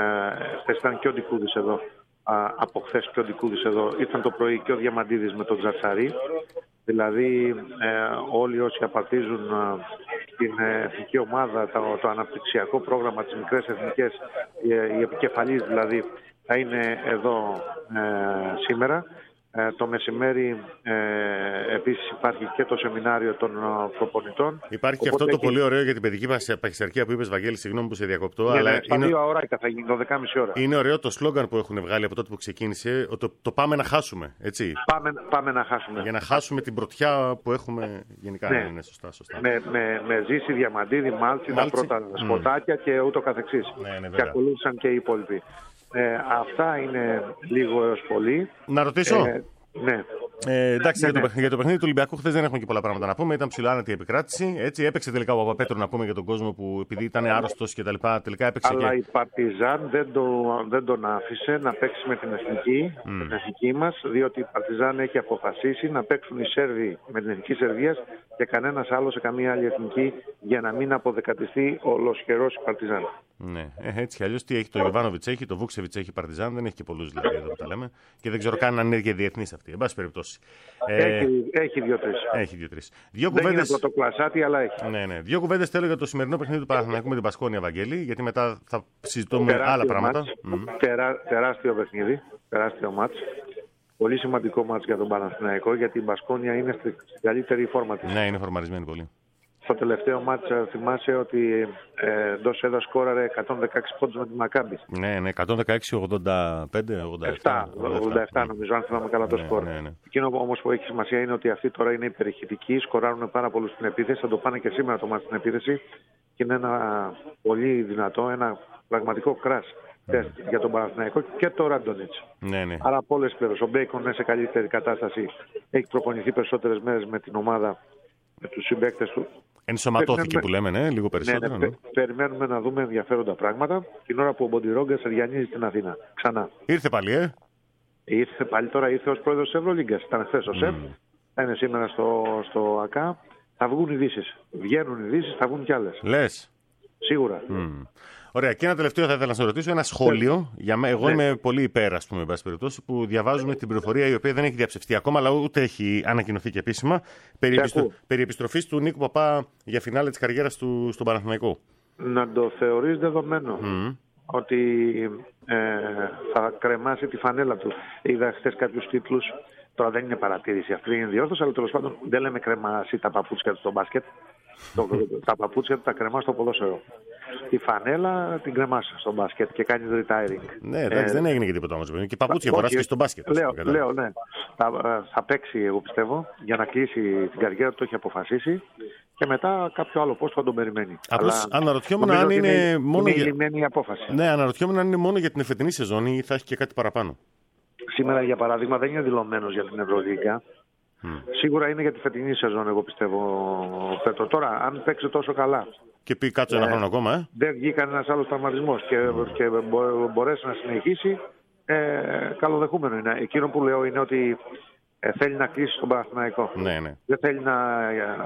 ε, χθες ήταν και ο Ντικούδης εδώ, α, από χθες και ο Ντικούδης εδώ. Ήρθαν το πρωί και ο Διαμαντίδης με τον Τζατσαρή. Δηλαδή ε, όλοι όσοι απαρτίζουν ε, την εθνική ομάδα, το, το αναπτυξιακό πρόγραμμα, τις μικρές εθνικές, οι, οι επικεφαλείς δηλαδή, θα είναι εδώ ε, σήμερα. Ε, το μεσημέρι ε, επίσης υπάρχει και το σεμινάριο των προπονητών. Υπάρχει και αυτό το έχει... πολύ ωραίο για την παιδική παχυσαρκία που είπες, Βαγγέλη, συγγνώμη που σε διακοπτώ. Ναι, αλλά ναι, στα είναι... δύο ώρακα θα γίνει, το δεκάμιση ώρα. Είναι ωραίο το σλόγγαν που έχουν βγάλει από τότε που ξεκίνησε, το, το πάμε να χάσουμε, έτσι. Πάμε, πάμε να χάσουμε. Για να χάσουμε την πρωτιά που έχουμε γενικά. Ναι. Είναι σωστά, σωστά. Με, με, με Ζήση, Διαμαντίδη, Μάλτσι, τα πρώτα mm. σποτάκια και ούτω καθεξής. Ναι, ναι, και ακολούθησαν και οι υπόλοιποι. Ε, αυτά είναι λίγο έως πολύ. Να ρωτήσω. Ε, ναι. Ε, εντάξει, ναι, για, το, ναι. για το παιχνίδι του Ολυμπιακού χθες δεν έχουμε και πολλά πράγματα να πούμε. Ήταν ψηλοάνετη η επικράτηση. Έτσι, έπαιξε τελικά ο Παπαπέτρου να πούμε για τον κόσμο που επειδή ήταν άρρωστος και τα λοιπά, τελικά έπαιξε. Αλλά και... η Παρτιζάν δεν, το, δεν τον άφησε να παίξει με την εθνική, mm. την εθνική μας, διότι η Παρτιζάν έχει αποφασίσει να παίξουν οι Σέρβοι με την εθνική Σερβίας και κανένας άλλος σε καμία άλλη εθνική για να μην αποδεκατιστεί ολοσχερός η Παρτιζάν. Ναι, ε, έτσι κι αλλιώς τι έχει, το Ιωβάνοβιτς έχει, το Βούξεβιτς έχει Παρτιζάν, δεν έχει και πολλούς δηλαδή εδώ που τα λέμε. Και δεν ξέρω καν αν είναι και διεθνής αυτή. Εν πάση περιπτώσει. Έχει, ε, έχει δύο-τρεις. Έχει δύο-τρεις. Δύο δεν κουβέντες... είναι πρωτοκλασάτη, αλλά έχει. Ναι, ναι. Δύο κουβέντες θέλω για το σημερινό παιχνίδι του Παναθηναϊκού με την Πασκόνια, Βαγγέλη, γιατί μετά θα συζητούμε τεράστιο άλλα πράγματα. Mm. Τερά, τεράστιο παιχνίδι, τεράστιο μάτς. Πολύ σημαντικό μάτς για τον Παναθηναϊκό, γιατί η Μπασκόνια είναι στην καλύτερη φόρμα της. Ναι, είναι φορμαρισμένη πολύ. Στο τελευταίο μάτς θυμάσαι ότι ε, εντός έδρας σκόραρε εκατόν δεκαέξι πόντους με τη Μακάμπι. Ναι, ναι, εκατόν δεκαέξι ογδόντα πέντε ογδόντα επτά. ογδόντα επτά νομίζω, αν θυμάμαι καλά το ναι, σκορ. Ναι, ναι. Εκείνο όμως που έχει σημασία είναι ότι αυτοί τώρα είναι υπερηχητικοί, σκοράρουν πάρα πολύ στην επίθεση, θα το πάνε και σήμερα το μάτς στην επίθεση και είναι ένα πολύ δυνατό, ένα πραγματικό κράσ. Τεστ για τον Παναθηναϊκό και το Ράντονιτς. Ναι, ναι. Άρα από όλες τις πλευρές. Ο Μπέικον είναι σε καλύτερη κατάσταση. Έχει προπονηθεί περισσότερες μέρες με την ομάδα, με τους συμπαίκτες του. Ενσωματώθηκε που λέμε, ναι, λίγο περισσότερο. Ναι, ναι. Ναι. Περιμένουμε να δούμε ενδιαφέροντα πράγματα την ώρα που ο Μποντιρόγκα σεριανίζει στην Αθήνα. Ξανά. Ήρθε πάλι, ε. Ήρθε πάλι τώρα, ήρθε ως πρόεδρος της Ευρωλίγκας. Ήταν χθες ο mm. ΣΕΠ. Θα είναι σήμερα στο, στο ΑΚΑ. Θα βγουν ειδήσεις. Βγαίνουν ειδήσεις, θα βγουν κι άλλες. Λες. Σίγουρα. Mm. Ωραία, και ένα τελευταίο θα ήθελα να σα ρωτήσω. Ένα σχόλιο. Για μέ... Εγώ ναι. είμαι πολύ υπέρ, α πούμε, εν πάση περιπτώσει, που διαβάζουμε την πληροφορία η οποία δεν έχει διαψευστεί ακόμα, αλλά ούτε έχει ανακοινωθεί και επίσημα. Περί, επιστρο... περί επιστροφής του Νίκου Παπά για φινάλε της καριέρας του στον Παναθηναϊκό. Να το θεωρείς δεδομένο. Mm. Ότι ε, θα κρεμάσει τη φανέλα του. Είδα χθες κάποιους τίτλους. Τώρα δεν είναι παρατήρηση, αυτή είναι διόρθωση, αλλά τέλος πάντων δεν λέμε κρεμάσει τα παπούτσια του στο μπάσκετ. το, τα παπούτσια του τα κρεμά στο ποδόσφαιρο. Τη φανέλα την κρεμάς στο μπάσκετ και κάνει retiring. Ναι, εντάξει, ε, δεν έγινε και τίποτα όμως. Και παπούτσια φοράς και στο μπάσκετ. Λέω, λέω ναι. Θα, θα παίξει, εγώ πιστεύω, για να κλείσει την καριέρα του, το έχει αποφασίσει. Και μετά κάποιο άλλο πώς θα τον περιμένει. Απλώς αναρωτιόμουν αν είναι, είναι μόνο είναι για... η απόφαση. Ναι, αναρωτιόμουν αν είναι μόνο για την εφετινή σεζόν ή θα έχει και κάτι παραπάνω. Σήμερα, για παράδειγμα, δεν είναι δηλωμένος για την Ευρωλίγκα. Mm. Σίγουρα είναι για τη φετινή σεζόν, εγώ πιστεύω, Πέτρο. Τώρα, αν παίξει τόσο καλά. Και πει κάτσε ένα ε, χρόνο ακόμα, ε. Δεν βγει κανένας άλλος τραυματισμός και, mm. και μπο, μπορέσει να συνεχίσει. Ε, καλοδεχούμενο είναι. Εκείνο που λέω είναι ότι ε, θέλει να κλείσει τον Παναθηναϊκό. Ναι, ναι. Δεν θέλει να,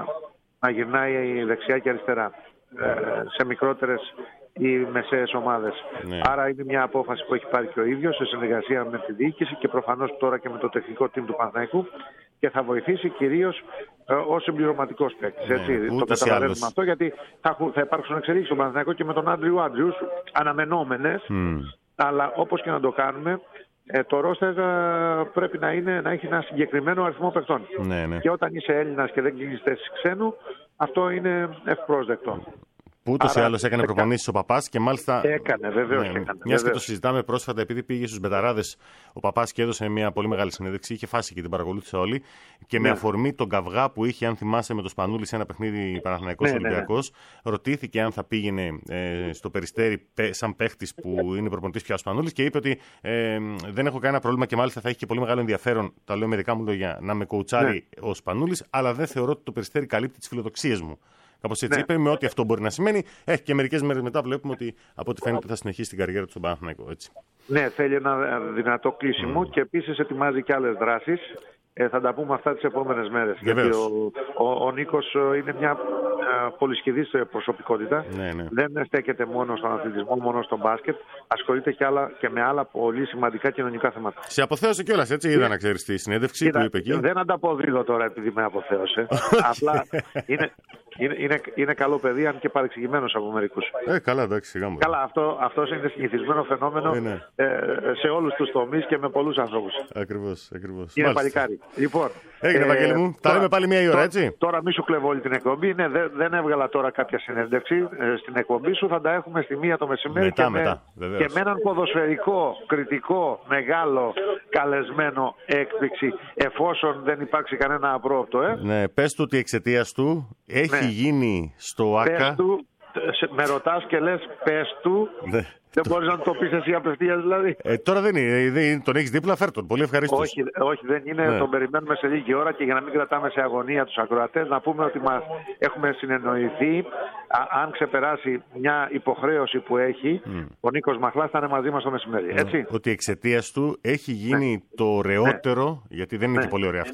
να γυρνάει δεξιά και αριστερά ε, σε μικρότερες ή μεσαίες ομάδες. Ναι. Άρα είναι μια απόφαση που έχει πάρει και ο ίδιος σε συνεργασία με τη διοίκηση και προφανώς τώρα και με το τεχνικό team του Παναθηναϊκού και θα βοηθήσει κυρίως ε, ως συμπληρωματικός παίκτης. Ναι, το καταλαβαίνουμε αυτό, γιατί θα, θα υπάρξουν εξελίξεις στον Παναθηναϊκό και με τον Άντριου Άντριους αναμενόμενες, mm. αλλά όπως και να το κάνουμε, ε, το ρόστερ ε, πρέπει να, είναι, να έχει ένα συγκεκριμένο αριθμό παικτών. Ναι, ναι. Και όταν είσαι Έλληνας και δεν κλείνεις θέσεις ξένου, αυτό είναι ευπρόσδεκτο. Που ούτως ή άλλως έκανε προπονήσεις ο Παπάς και μάλιστα. Έκανε, βεβαίως. Ναι, έκανε. Μιας και το συζητάμε πρόσφατα, επειδή πήγε στους Μπεταράδες ο Παπάς και έδωσε μια πολύ μεγάλη συνέντευξη, είχε φάσει και την παρακολούθησα όλοι. Και ναι. με αφορμή τον καυγά που είχε, αν θυμάσαι, με το Σπανούλη σε ένα παιχνίδι Παναθηναϊκός ναι, Ολυμπιακός, ναι, ναι. ρωτήθηκε αν θα πήγαινε ε, στο Περιστέρι σαν παίχτης που είναι προπονητής πια ο Σπανούλης και είπε ότι ε, δεν έχω κανένα πρόβλημα και μάλιστα θα έχει και πολύ μεγάλο ενδιαφέρον, τα λέω με δικά μου λόγια, να με κοουτσάρει ναι. ο Σπανούλης, αλλά δεν θεωρώ ότι το Περιστέρι καλύπτει τις φιλοδοξίες μου. Κάπως έτσι ναι. είπε, με ό,τι αυτό μπορεί να σημαίνει. Έχει και μερικές μέρες μετά βλέπουμε ότι από ό,τι φαίνεται θα συνεχίσει την καριέρα του στον Παναθηναϊκό. Ναι, θέλει ένα δυνατό κλείσιμο mm. και επίσης ετοιμάζει και άλλες δράσεις. Ε, θα τα πούμε αυτά τις επόμενες μέρες. Γιατί ο, ο, ο Νίκος είναι μια ε, πολυσχηδής προσωπικότητα. Ναι, ναι. Δεν στέκεται μόνο στον αθλητισμό, μόνο στο μπάσκετ. Ασχολείται και, άλλα, και με άλλα πολύ σημαντικά κοινωνικά θέματα. Σε αποθέωσε κιόλας, έτσι. Είδα να ξέρεις τη συνέντευξη Είδα, που είπε εκεί. Δεν ανταποδίδω τώρα επειδή με αποθέωσε. Απλά είναι, είναι, είναι, είναι καλό παιδί, αν και παρεξηγημένος από μερικούς. Ε, καλά, εντάξει, σιγά μου. Καλά, αυτό αυτός είναι συνηθισμένο φαινόμενο ε, ναι. ε, σε όλους τους τομείς και με πολλούς ανθρώπους. Ακριβώς, ακριβώς. Είναι παλικάρι. Λοιπόν, έγινε, Βαγγέλη μου. Τα λέμε πάλι μία η ώρα, έτσι. Τώρα μη σου κλεβώ όλη την εκπομπή. Ναι, δεν, δεν έβγαλα τώρα κάποια συνέντευξη ε, στην εκπομπή σου. Θα τα έχουμε στη μία το μεσημέρι μετά, και, μετά, με, και με έναν ποδοσφαιρικό, κριτικό, μεγάλο, καλεσμένο έκπληξη, εφόσον δεν υπάρξει κανένα απρόοπτο. Ε. Ναι, πες του ότι εξαιτίας του έχει ναι. γίνει στο ΆΚΑ. Πες του, με ρωτάς και λες πες του. Ναι. Δεν μπορείς να το πεις εσύ απευθείας δηλαδή. Ε, τώρα δεν είναι. Δεν, τον έχεις δίπλα, φέρ' τον. Πολύ ευχαριστώ. Όχι, όχι, δεν είναι. Ναι. Τον περιμένουμε σε λίγη ώρα και για να μην κρατάμε σε αγωνία τους ακροατές, να πούμε ότι μας έχουμε συνεννοηθεί. Α, αν ξεπεράσει μια υποχρέωση που έχει, mm. ο Νίκος Μαχλάς θα είναι μαζί μας το μεσημέρι. Έτσι. Ότι εξαιτίας του έχει γίνει ναι. το ωραιότερο, ναι. γιατί δεν είναι ναι. και πολύ ωραία αυτά.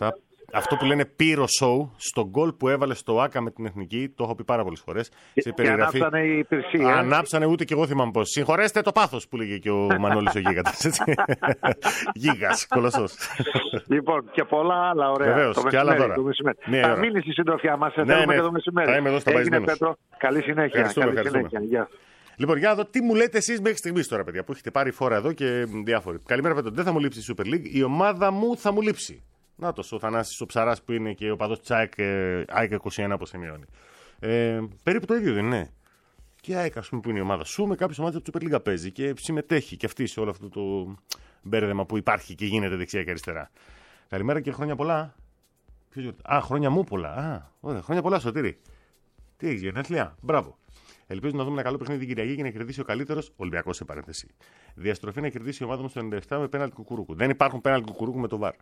αυτό που λένε πύρο show στο γκολ που έβαλε στο Άκα με την Εθνική, το έχω πει πάρα πολλές φορές. Σε περιγραφή. Και ανάψανε η υπηρεσία. Ανάψανε, ούτε και εγώ θυμάμαι πώς. Συγχωρέστε το πάθος που λέγε και ο Μανώλης ο Γίγαντας. Γίγας, κολοσσός. Λοιπόν, και πολλά άλλα ωραία. Βεβαίως, και άλλα δώρα. Θα μείνει στη συντροφιά μας, ναι, θέλουμε ναι, και το μεσημέρι. Θα είμαι εδώ στα Παϊσμένος. Καλή συνέχεια. Ευχαριστούμε, καλή ευχαριστούμε. συνέχεια. Λοιπόν, για να δω τι μου λέτε εσείς μέχρι στιγμής τώρα, παιδιά, που έχετε πάρει φόρα εδώ και διάφοροι. Καλημέρα, Πέτρο. Δεν θα μου λείψει η Super League. Η ομάδα μου θα μου λείψει. Νάτος ο Θανάσης ο Ψαράς που είναι και ο παδός της ΑΕΚ, ΑΕΚ είκοσι ένα που σημειώνει. Ε, περίπου το ίδιο δεν είναι. Και η ΑΕΚ, ας πούμε, που είναι η ομάδα σου, με κάποιες ομάδες από τη Super League παίζει και συμμετέχει και αυτή σε όλο αυτό το μπέρδεμα που υπάρχει και γίνεται δεξιά και αριστερά. Καλημέρα και χρόνια πολλά. Ποιος... Α, χρόνια μου πολλά. Α, ωραία, χρόνια πολλά, Σωτήρη. Τι έχεις, γενέθλια. Μπράβο. Ελπίζω να δούμε ένα καλό παιχνίδι την Κυριακή και να κερδίσει ο καλύτερος Ολυμπιακός σε παρένθεση. Διαστροφή να κερδίσει η ομάδα μου στο ενενήντα επτά με πέναλτι κουκουρούκου. Δεν υπάρχουν πέναλτι κουκουρούκου με το βαρ.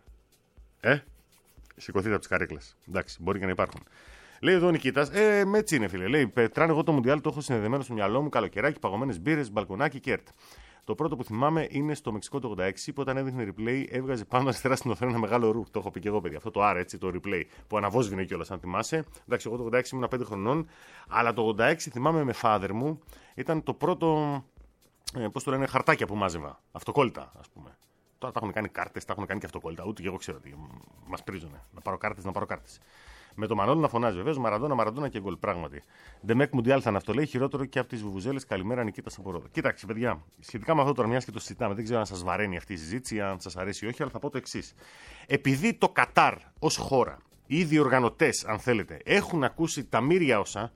Ε, σηκωθείτε από τις καρέκλες. Εντάξει, μπορεί και να υπάρχουν. Λέει εδώ ο Νικήτας, ε, με έτσι είναι φίλε. Λέει, Πετράνε, εγώ το Μουντιάλ το έχω συνδεδεμένο στο μυαλό μου, καλοκαιράκι, παγωμένες μπύρες, μπαλκονάκι και έρτ. Το πρώτο που θυμάμαι είναι στο Μεξικό το ογδόντα έξι που όταν έδειχνε replay έβγαζε πάνω αριστερά στην οθόνη ένα μεγάλο ρου. Το έχω πει και εγώ, παιδιά. Αυτό το άρα έτσι, το replay που αναβόσβηνε κιόλας, αν θυμάσαι. Εντάξει, εγώ το ογδόντα έξι ήμουν πέντε χρονών, αλλά το ογδόντα έξι θυμάμαι με father μου ήταν το πρώτο, ε, πώς το λένε, χαρτάκια που μάζευα. Αυτοκόλλητα, ας πούμε. Τώρα τα έχουν κάνει κάρτες, τα έχουν κάνει και αυτοκόλλητα. Ούτε και εγώ ξέρω τι. Μας πρίζουνε. Να πάρω κάρτες, να πάρω κάρτες. Με το Μανώλη να φωνάζει βεβαίως, Μαραντόνα, Μαραντόνα και γκολ. Πράγματι. Ντεμεκ Μουντιάλ θα είναι αυτό, λέει, χειρότερο και από τις βουβουζέλες. Καλημέρα, Νικήτα από Ρόδο. Κοίταξε, παιδιά, σχετικά με αυτό τώρα, μιας και το συζητάμε, δεν ξέρω αν σας βαραίνει αυτή η συζήτηση, αν σας αρέσει ή όχι, αλλά θα πω το εξής. Επειδή το Κατάρ ως χώρα, οι διοργανωτές, αν θέλετε, έχουν ακούσει τα μύρια όσα.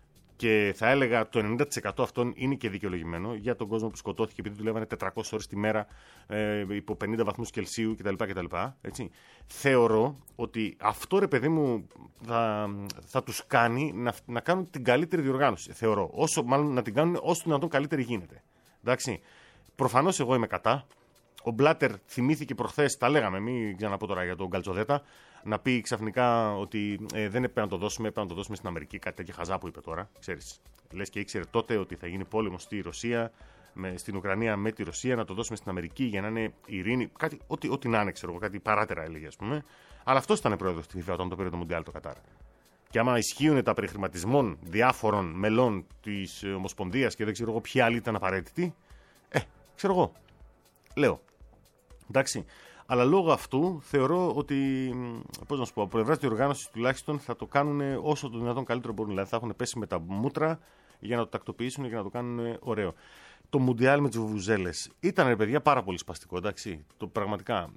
Και θα έλεγα το ενενήντα τοις εκατό αυτών είναι και δικαιολογημένο για τον κόσμο που σκοτώθηκε επειδή δουλεύανε τετρακόσιες ώρες τη μέρα ε, υπό πενήντα βαθμούς Κελσίου κτλ. κτλ έτσι. Θεωρώ ότι αυτό, ρε παιδί μου, θα, θα τους κάνει να, να κάνουν την καλύτερη διοργάνωση. Θεωρώ. Όσο, μάλλον να την κάνουν όσο δυνατόν καλύτερη γίνεται. Εντάξει. Προφανώς εγώ είμαι κατά. Ο Μπλάτερ θυμήθηκε προχθές, τα λέγαμε, μην ξαναπώ τώρα για τον Καλτσοδέτα, να πει ξαφνικά ότι ε, δεν έπρεπε να το δώσουμε, έπρεπε να το δώσουμε στην Αμερική, κάτι τέτοια χαζά που είπε τώρα. Ξέρεις, λες και ήξερε τότε ότι θα γίνει πόλεμος στη Ρωσία, με, στην Ουκρανία με τη Ρωσία, να το δώσουμε στην Αμερική για να είναι ειρήνη. Κάτι, ό,τι, ό,τι να είναι, ξέρω εγώ, κάτι παράτερα έλεγε, ας πούμε. Αλλά αυτός ήταν πρόεδρος στη FIFA όταν το πήρε το Μουντιάλ το Κατάρ. Και άμα ισχύουν τα περί χρηματισμών διάφορων μελών της Ομοσπονδίας και δεν ξέρω εγώ ποιοι άλλοι ήταν απαραίτητοι, ε, ξέρω εγώ. Λέω. Εντάξει. Αλλά λόγω αυτού θεωρώ ότι, πώς να σου πω, από πλευράς διοργάνωσης τουλάχιστον θα το κάνουν όσο το δυνατόν καλύτερο μπορούν. Δηλαδή θα έχουν πέσει με τα μούτρα για να το τακτοποιήσουν και να το κάνουν ωραίο. Το Μουντιάλ με τις βουβουζέλες ήταν, ρε παιδιά, πάρα πολύ σπαστικό. Εντάξει. Το, πραγματικά.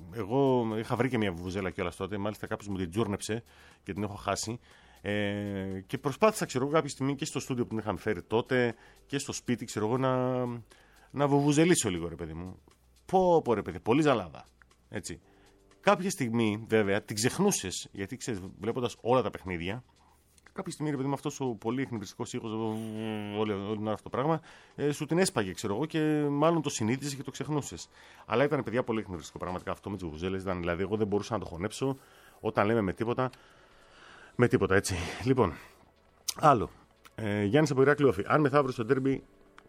Εγώ είχα βρει και μια βουβουζέλα κιόλας τότε. Μάλιστα κάποιος μου την τζούρνεψε και την έχω χάσει. Ε, και προσπάθησα, ξέρω εγώ, κάποια στιγμή και στο στούντιο που την είχαμε φέρει τότε και στο σπίτι, ξέρω εγώ, να, να βουβουζελίσω λίγο, ρε παιδί μου. Πω, πω, ρε παιδί, πολύ ζαλάδα. Έτσι. Κάποια στιγμή, βέβαια, την ξεχνούσες, γιατί ξέρεις, βλέποντας όλα τα παιχνίδια, κάποια στιγμή, ρε παιδί, με αυτός ο πολύ εκνευριστικός ήχος, όλη την ώρα αυτό το πράγμα, ε, σου την έσπαγε, ξέρω εγώ, και μάλλον το συνήθισες και το ξεχνούσες. Αλλά ήταν, παιδιά, πολύ εκνευριστικό πραγματικά αυτό με τις βουβουζέλες. Δηλαδή, εγώ δεν μπορούσα να το χωνέψω όταν λέμε με τίποτα. Με τίποτα, έτσι. Λοιπόν, άλλο. Ε, Γιάννης από Ηράκλειο Όφη. Αν μεθαύριο στο ντέρμπι.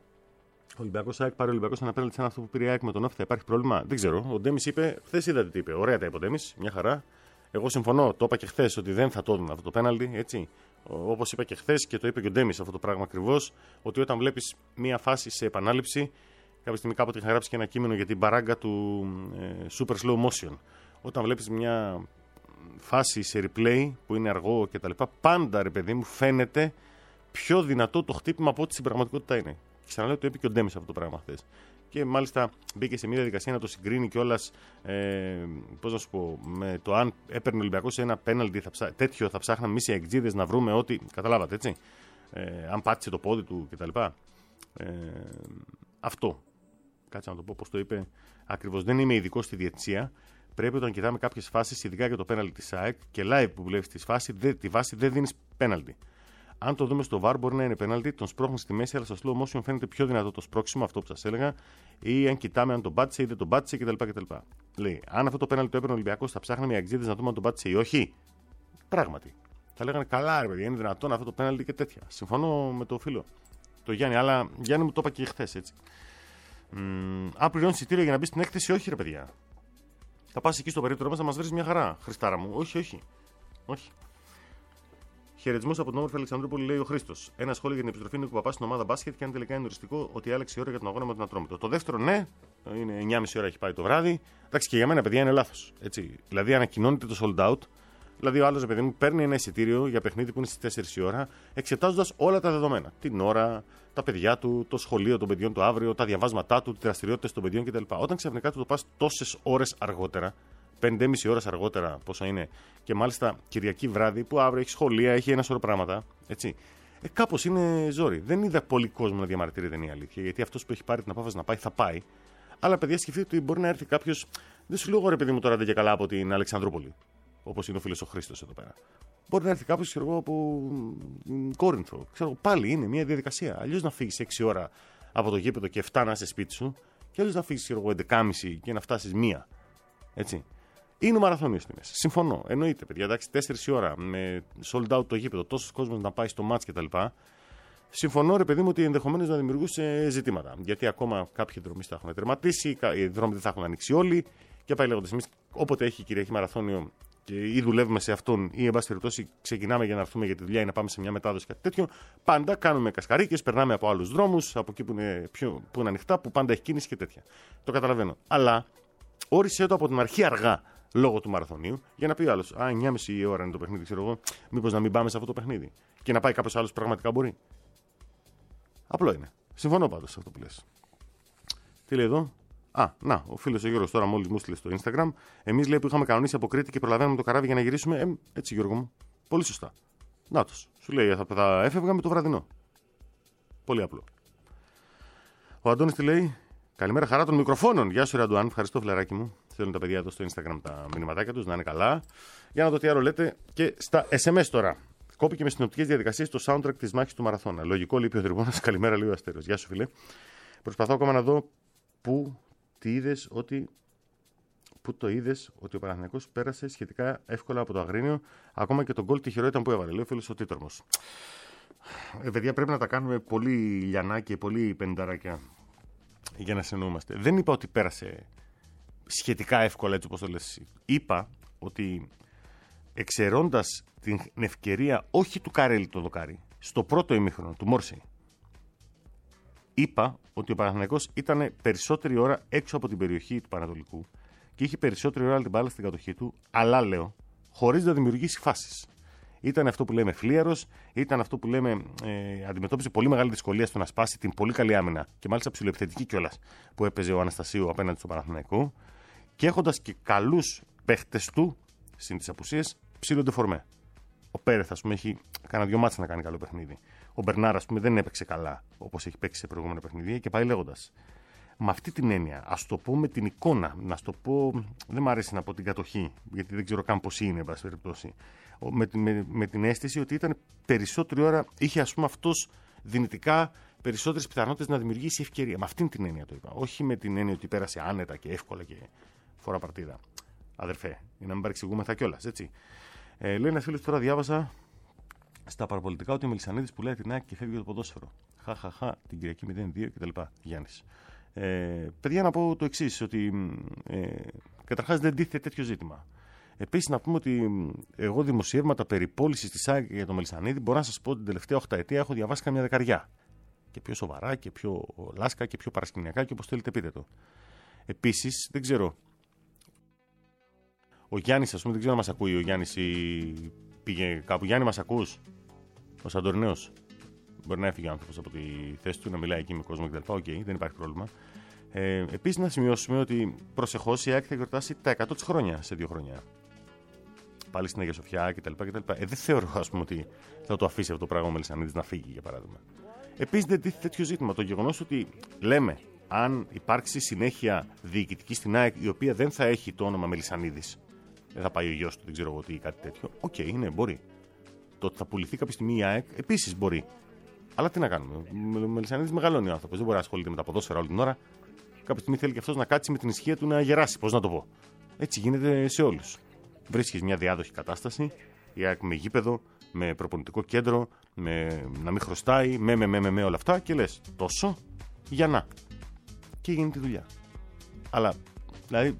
Ολυμπιακός ΑΕΚ πάρει ο Ολυμπιακός ένα πέναλτι σαν αυτό που πήρε η ΑΕΚ με τον Όφη, θα υπάρχει πρόβλημα? Δεν ξέρω. Ο Ντέμις είπε, χθες είδατε τι είπε. Ωραία τα είπε ο Ντέμις, μια χαρά. Εγώ συμφωνώ, το είπα και χθες ότι δεν θα το δουν αυτό το πέναλτι, έτσι. Όπως είπα και χθες και το είπε και ο Ντέμις αυτό το πράγμα ακριβώς, ότι όταν βλέπεις μια φάση σε επανάληψη, κάποια στιγμή κάποτε είχα γράψει και ένα κείμενο για την παράγκα του ε, super slow motion. Όταν βλέπεις μια φάση σε replay που είναι αργό κτλ., πάντα, ρε παιδί μου, φαίνεται πιο δυνατό το χτύπημα από ό,τι στην πραγματικότητα είναι. Ξαναλέω, το είπε και ο Ντέμις αυτό το πράγμα χθες. Και μάλιστα μπήκε σε μια διαδικασία να το συγκρίνει κιόλας, ε, πώς να σου πω, με το αν έπαιρνε ο Ολυμπιακός ένα πέναλτι ψά... τέτοιο, θα ψάχναμε εμείς οι αεξίδες να βρούμε ότι. Καταλάβατε, έτσι. Ε, αν πάτησε το πόδι του κτλ. Ε, αυτό. Κάτσε να το πω πώς το είπε ακριβώς. Δεν είμαι ειδικός στη διαιτησία. Πρέπει όταν κοιτάμε κάποιες φάσεις, ειδικά για το πέναλτι της ΑΕΚ και live που βλέπεις τη φάση, τη βάση δεν δίνεις πέναλτι. Αν το δούμε στο βαρ, μπορεί να είναι πέναλτι, τον σπρώχνει στη μέση, αλλά στο slow motion φαίνεται πιο δυνατό το σπρώξιμο, αυτό που σας έλεγα, ή αν κοιτάμε αν τον πάτησε ή δεν τον πάτησε κτλ. κτλ. Λέει, αν αυτό το πέναλτι το έπαιρνε ο Ολυμπιακός, θα ψάχναμε οι αξίδες να δούμε αν τον πάτησε ή όχι. Πράγματι. Θα λέγανε καλά, ρε παιδιά, είναι δυνατόν αυτό το πέναλτι και τέτοια. Συμφωνώ με το φίλο, το Γιάννη, αλλά Γιάννη μου το είπα και χθες, έτσι. Μ, αν πληρώνει εισιτήριο για να μπει στην έκθεση, όχι, ρε παιδιά. Θα πας εκεί στο περίπτερό μας να μας βρεις μια χαρά, Χριστάρα μου. Όχι, όχι. όχι. Χαιρετισμούς από την όμορφη Αλεξανδρούπολη, λέει ο Χρήστος. Ένα σχόλιο για την επιστροφή Νίκου Παπά στην ομάδα μπάσκετ και αν τελικά είναι οριστικό ότι άλλαξε η ώρα για τον αγώνα με τον Ατρόμητο. Το δεύτερο, ναι, είναι εννιά και μισή ώρα έχει πάει το βράδυ. Εντάξει, και για μένα, παιδιά, είναι λάθος. Δηλαδή, ανακοινώνεται το sold out. Δηλαδή, ο άλλος, παιδί μου, παίρνει ένα εισιτήριο για παιχνίδι που είναι στις τέσσερις η ώρα, εξετάζοντας όλα τα δεδομένα. Την ώρα, τα παιδιά του, το σχολείο των παιδιών του αύριο, τα διαβάσματά του, τις δραστηριότητες των παιδιών κτλ. Όταν ξαφνικά του το πας τόσες ώρες αργότερα, πέντε και μισή ώρες αργότερα, πόσο είναι, και μάλιστα Κυριακή βράδυ, που αύριο έχει σχολεία, έχει ένα σωρό πράγματα, έτσι. Ε, κάπως είναι ζόρι. Δεν είδα πολύ κόσμο να διαμαρτύρεται, είναι η αλήθεια, γιατί αυτός που έχει πάρει την απόφαση να πάει, θα πάει. Αλλά παιδιά, σκεφτείτε ότι μπορεί να έρθει κάποιος, δεν σου λέω, ρε παιδί μου, τώρα δεν και καλά από την Αλεξανδρούπολη. Όπως είναι ο φίλος ο Χρήστος εδώ πέρα. Μπορεί να έρθει κάποιος, ξέρω εγώ, από Κόρινθο. Ξέρω, πάλι είναι μια διαδικασία. Αλλιώς να φύγεις έξι ώρα από το γήπεδο και εφτά να είσαι σπίτι σου, και αλλιώς να φύγεις, ξέρω εγώ, έντεκα και μισή και να φτάσεις μία. Έτσι. Είναι ο μαραθώνιος στη μέση. Συμφωνώ. Εννοείται, παιδιά. Εντάξει, τέσσερις η ώρα με sold out το γήπεδο, τόσος κόσμος να πάει στο μάτς κτλ. Συμφωνώ, ρε παιδί μου, ότι ενδεχομένως να δημιουργούσε ζητήματα. Γιατί ακόμα κάποιοι δρομείς θα έχουν τερματίσει, οι δρόμοι δεν θα έχουν ανοίξει όλοι και πάει λέγοντας. Εμείς, όποτε έχει Κυριακή μαραθώνιο και ή δουλεύουμε σε αυτόν ή εν πάση περιπτώσει ξεκινάμε για να έρθουμε για τη δουλειά ή να πάμε σε μια μετάδοση κάτι τέτοιο, πάντα κάνουμε κασκαρίκες, περνάμε από άλλους δρόμους, από εκεί που είναι, πιο, που είναι ανοιχτά, που πάντα έχει κίνηση και τέτοια. Το καταλαβαίνω. Αλλά όρισε το από την αρχή αργά λόγω του μαραθωνίου για να πει ο άλλος, α, εννιά και μισή η ώρα είναι το παιχνίδι, ξέρω εγώ, μήπως να μην πάμε σε αυτό το παιχνίδι. Και να πάει κάποιος άλλος πραγματικά μπορεί. Απλό είναι. Συμφωνώ πάντως σε αυτό που λες. Τι λέει εδώ. Α, να, ο φίλος ο Γιώργος τώρα μόλις μου στείλε στο Instagram. Εμείς, λέει, που είχαμε κανονίσει από Κρήτη και προλαβαίνουμε το καράβι για να γυρίσουμε. Ε, έτσι, Γιώργο μου. Πολύ σωστά. Νάτος. Σου λέει, θα, θα έφευγαμε το βραδινό. Πολύ απλό. Ο Αντώνης τι λέει. Καλημέρα, χαρά των μικροφώνων. Γεια σου, Ραντουάν. Ευχαριστώ, φιλαράκι μου. Θέλουν τα παιδιά εδώ στο Instagram τα μηνυματάκια τους να είναι καλά. Για να δω τι άλλο λέτε και στα ες εμ ες τώρα. Κόπηκε με συνοπτικές διαδικασίες το soundtrack της μάχης του Μαραθώνα. Λογικό, λείπει ο Τριμπώνας. Καλημέρα, λέει ο Αστέρος. Γεια σου, φίλε. Προσπαθώ ακόμα να δω πού. Τι είδες ότι, πού το είδες ότι ο Παναθηναϊκός πέρασε σχετικά εύκολα από το Αγρίνιο, ακόμα και τον γκολ τυχερό ήταν που έβαλε, λέει ο φίλος ο Τίτορμος. Ε, παιδιά, πρέπει να τα κάνουμε πολύ λιανά και πολύ πενταράκια για να συνεννοούμαστε. Δεν είπα ότι πέρασε σχετικά εύκολα, έτσι όπως το λες εσύ. Είπα ότι εξαιρώντας την ευκαιρία όχι του Καρέλη το δοκάρι, στο πρώτο ημίχρονο του Μόρσεϊ, είπα ότι ο Παναθηναϊκός ήταν περισσότερη ώρα έξω από την περιοχή του Πανατολικού και είχε περισσότερη ώρα την μπάλα στην κατοχή του, αλλά λέω, χωρίς να δημιουργήσει φάσεις. Ήταν αυτό που λέμε φλίαρος, ήταν αυτό που λέμε ε, αντιμετώπισε πολύ μεγάλη δυσκολία στο να σπάσει την πολύ καλή άμυνα και μάλιστα ψηλοεπιθετική κιόλας που έπαιζε ο Αναστασίου απέναντι στο Παναθηναϊκό και έχοντας και καλούς παίχτες του συν τις απουσίες ψήλονται φορμέ. Ο Πέρεθ, ας πούμε, έχει κάνα δυο μάτσα να κάνει καλό παιχνίδι. Ο Μπερνάρ, ας πούμε, δεν έπαιξε καλά όπως έχει παίξει σε προηγούμενα παιχνίδια και πάει λέγοντας. Με αυτή την έννοια, ας το πω με την εικόνα, να το πω, δεν μου αρέσει να πω την κατοχή, γιατί δεν ξέρω καν πώς είναι, εν πάση περιπτώσει. Με, με, με την αίσθηση ότι ήταν περισσότερη ώρα, είχε ας πούμε αυτός δυνητικά περισσότερες πιθανότητες να δημιουργήσει ευκαιρία. Με αυτήν την έννοια το είπα. Όχι με την έννοια ότι πέρασε άνετα και εύκολα και φορά παρτίδα. Αδερφέ, για να μην παρεξηγούμεθα κιόλας, έτσι. Ε, λέει ένα φίλο τώρα, διάβασα στα παραπολιτικά ότι ο Μελισσανίδης πουλάει την ΑΕΚ και φεύγει το ποδόσφαιρο. Χαχαχα, την Κυριακή μηδέν δύο κτλ. Γιάννης. Ε, παιδιά, να πω το εξής, ότι ε, καταρχάς δεν τίθεται τέτοιο ζήτημα. Επίσης, να πούμε ότι εγώ δημοσιεύματα περί πώλησης της ΑΕΚ για τον Μελισσανίδη μπορώ να σας πω ότι την τελευταία οχταετία έχω διαβάσει καμιά δεκαριά. Και πιο σοβαρά και πιο λάσκα και πιο παρασκηνιακά και όπως θέλετε πείτε το. Επίσης, δεν ξέρω. Ο Γιάννης, ας πούμε, δεν ξέρω αν μας ακούει ο Γιάννης ή πήγε κάπου. Γιάννη, μας ακούς? Ο Σαντορινέος. Μπορεί να έφυγε ο άνθρωπος από τη θέση του, να μιλάει εκεί με κόσμο κτλ. Οκ, okay, δεν υπάρχει πρόβλημα. Ε, Επίσης, να σημειώσουμε ότι προσεχώς η ΑΕΚ θα γιορτάσει τα εκατό της χρόνια σε δύο χρόνια. Πάλι στην Αγία Σοφιά κτλ. κτλ. Ε, δεν θεωρώ, ας πούμε, ότι θα το αφήσει αυτό το πράγμα ο Μελισσανίδης να φύγει, για παράδειγμα. Επίσης, δεν τίθεται τέτοιο ζήτημα. Το γεγονός ότι λέμε, αν υπάρξει συνέχεια διοικητική στην ΑΕΚ η οποία δεν θα έχει το όνομα Μελισσανίδης, δεν θα πάει ο γιος του, δεν ξέρω εγώ τι, κάτι τέτοιο. Οκ, okay, ναι, μπορεί. Το ότι θα πουληθεί κάποια στιγμή η ΑΕΚ επίσης μπορεί. Αλλά τι να κάνουμε. Ο Μελισσανίδης μεγαλώνει ο άνθρωπος. Δεν μπορεί να ασχολείται με τα ποδόσφαιρα όλη την ώρα. Κάποια στιγμή θέλει και αυτός να κάτσει με την ησυχία του να γεράσει. Πώς να το πω. Έτσι γίνεται σε όλους. Βρίσκεις μια διάδοχη κατάσταση. Η ΑΕΚ με γήπεδο, με προπονητικό κέντρο, με να μην χρωστάει, με, με, με, με, με όλα αυτά και λες τόσο για να. Και γίνεται τη δουλειά. Αλλά δηλαδή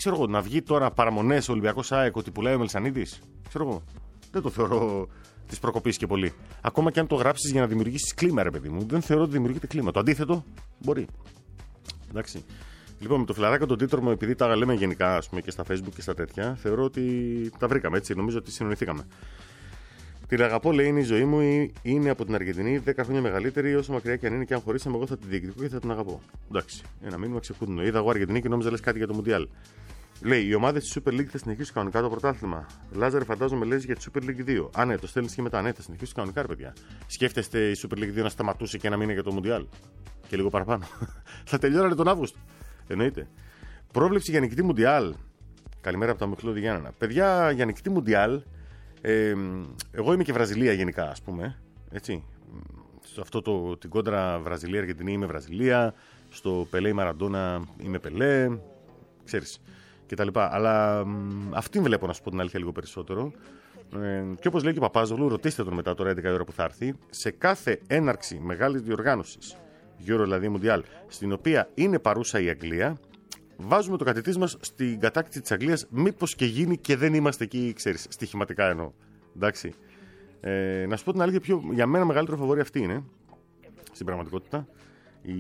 ξέρω εγώ, να βγει τώρα παραμονές ο Ολυμπιακός ΑΕΚ ότι πουλάει ο Μελισσανίδης. Ξέρω εγώ. Δεν το θεωρώ της προκοπής και πολύ. Ακόμα και αν το γράψεις για να δημιουργήσεις κλίμα, ρε παιδί μου, δεν θεωρώ ότι δημιουργείται κλίμα. Το αντίθετο μπορεί. Εντάξει. Λοιπόν, με το φιλαράκι τον Τίτρομο, επειδή τα λέμε γενικά, ας πούμε, και στα Facebook και στα τέτοια, θεωρώ ότι τα βρήκαμε έτσι. Νομίζω ότι συνονιθήκαμε. Την αγαπώ, λέει, είναι η ζωή μου, είναι από την Αργεντινή, δέκα χρόνια μεγαλύτερη, όσο μακριά και αν είναι και αν χωρίσαμε, εγώ θα την διεκδικώ και θα την αγαπώ. Εντάξει, ένα μήνυμα ξεκούδινο. Είδα εγώ Αργεντινή και νόμιζα λες κάτι για το Μουντιάλ. Λέει, οι ομάδες της Super League θα συνεχίσουν κανονικά το πρωτάθλημα. Λάζαρε, φαντάζομαι, λες για τη Super League δύο. Α, ναι, το στέλνεις και μετά. Ναι, θα συνεχίσουν κανονικά, ρε παιδιά. Σκέφτεστε η Super League δύο να σταματούσε και ένα μήνα για το Μουντιάλ. Και λίγο παραπάνω. Θα τελειώνανε τον Αύγουστο. Εννοείται. Πρόβλεψη για νικητή Μουντιάλ. Καλημέρα από τα Μιχλώδη Γιάννενα. Παιδιά, για νικητή Μουντιάλ. Ε, εγώ είμαι και Βραζιλία γενικά, ας πούμε. Έτσι. Σε αυτό το, την κόντρα Βραζιλία-Αργεντινή είμαι Βραζιλία. Στο Πελέ Μαραντόνα είμαι Πελέ. Ξέρεις. Και τα λοιπά. Αλλά αυτήν βλέπω, να σου πω την αλήθεια, λίγο περισσότερο. Ε, και όπως λέει και ο Παπάζογλου, ρωτήστε τον μετά τώρα έντεκα η ώρα που θα έρθει. Σε κάθε έναρξη μεγάλης διοργάνωσης, Euro δηλαδή Μουντιάλ, στην οποία είναι παρούσα η Αγγλία, βάζουμε το κατητής μας στην κατάκτηση της Αγγλίας, μήπως και γίνει και δεν είμαστε εκεί, ξέρεις, στοιχηματικά εννοώ. Εντάξει. Ε, να σου πω την αλήθεια, πιο, για μένα μεγαλύτερο φαβόρι αυτή είναι, στην πραγματικότητα, η,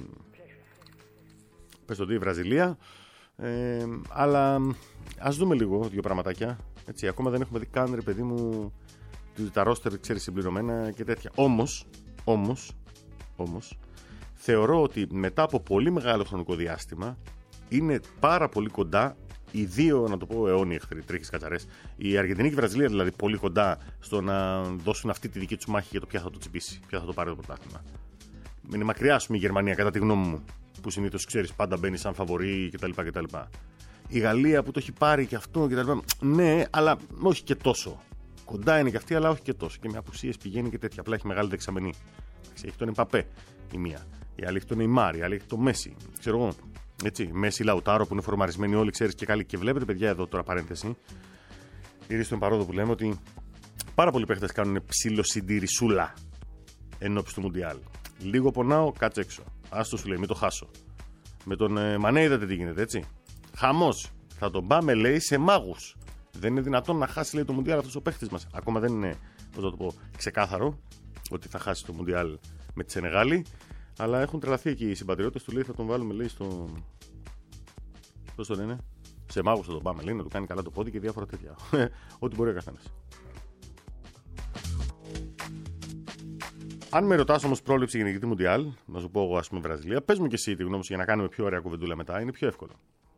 πες το τι, η Βραζιλία. Ε, αλλά ας δούμε λίγο δύο πραγματάκια. Έτσι, ακόμα δεν έχουμε δει καν, ρε παιδί μου, τα ρόστερ, ξέρεις, συμπληρωμένα και τέτοια. Όμως, όμως, όμως, θεωρώ ότι μετά από πολύ μεγάλο χρονικό διάστημα είναι πάρα πολύ κοντά οι δύο, να το πω, αιώνιοι εχθροί, τρίχες κατσαρές. Η Αργεντινή και η Βραζιλία δηλαδή πολύ κοντά στο να δώσουν αυτή τη δική τους μάχη για το ποια θα το τσιμπήσει, ποια θα το πάρει το πρωτάθλημα. Είναι μακριά, ας πούμε, η Γερμανία, κατά τη γνώμη μου, που συνήθως, ξέρεις, πάντα μπαίνει σαν φαβορί κτλ. κτλ. Η Γαλλία που το έχει πάρει και αυτό κτλ. Ναι, αλλά όχι και τόσο. Κοντά είναι και αυτή, αλλά όχι και τόσο. Και με απουσίες πηγαίνει και τέτοια. Απλά έχει μεγάλη δεξαμενή. Έχει τον Εμπαπέ η μία. Η άλλη έχει τον Νεϊμάρ, η άλλη έχει τον Μέση. Ξέρω εγώ. Έτσι. Μέση, Λαουτάρο που είναι φορμαρισμένοι όλοι, ξέρεις, και καλοί. Και βλέπετε, παιδιά, εδώ τώρα παρένθεση. Ήρθε στον παρόδο που λέμε ότι πάρα πολλοί παίχτες κάνουν ψιλοσυντηρησούλα ενώπιση του Μουντιάλ. Λίγο πονάω, κάτσε έξω. Άστο σου λέει, μην το χάσω. Με τον ε, Μανέ είδατε τι γίνεται, έτσι. Χαμός. Θα τον πάμε, λέει, σε μάγους. Δεν είναι δυνατόν να χάσει, λέει, το Μουντιάλ αυτός ο παίχτης μας. Ακόμα δεν είναι, πώς θα το πω, ξεκάθαρο ότι θα χάσει το Μουντιάλ με τη Σενεγάλη. Αλλά έχουν τρελαθεί εκεί οι συμπατριώτες του, λέει, θα τον βάλουμε, λέει, στο. Πώς το λένε. Σε μάγους θα τον πάμε, λέει, να του κάνει καλά το πόδι και διάφορα τέτοια. Ό,τι μπορεί ο καθένας. Αν με ρωτάς όμως πρόληψη για νικητή Μουντιάλ, να σου πω εγώ, ας πούμε, Βραζιλία, πες μου και εσύ τη γνώμη σου για να κάνουμε πιο ωραία κουβεντούλα μετά, είναι πιο εύκολο.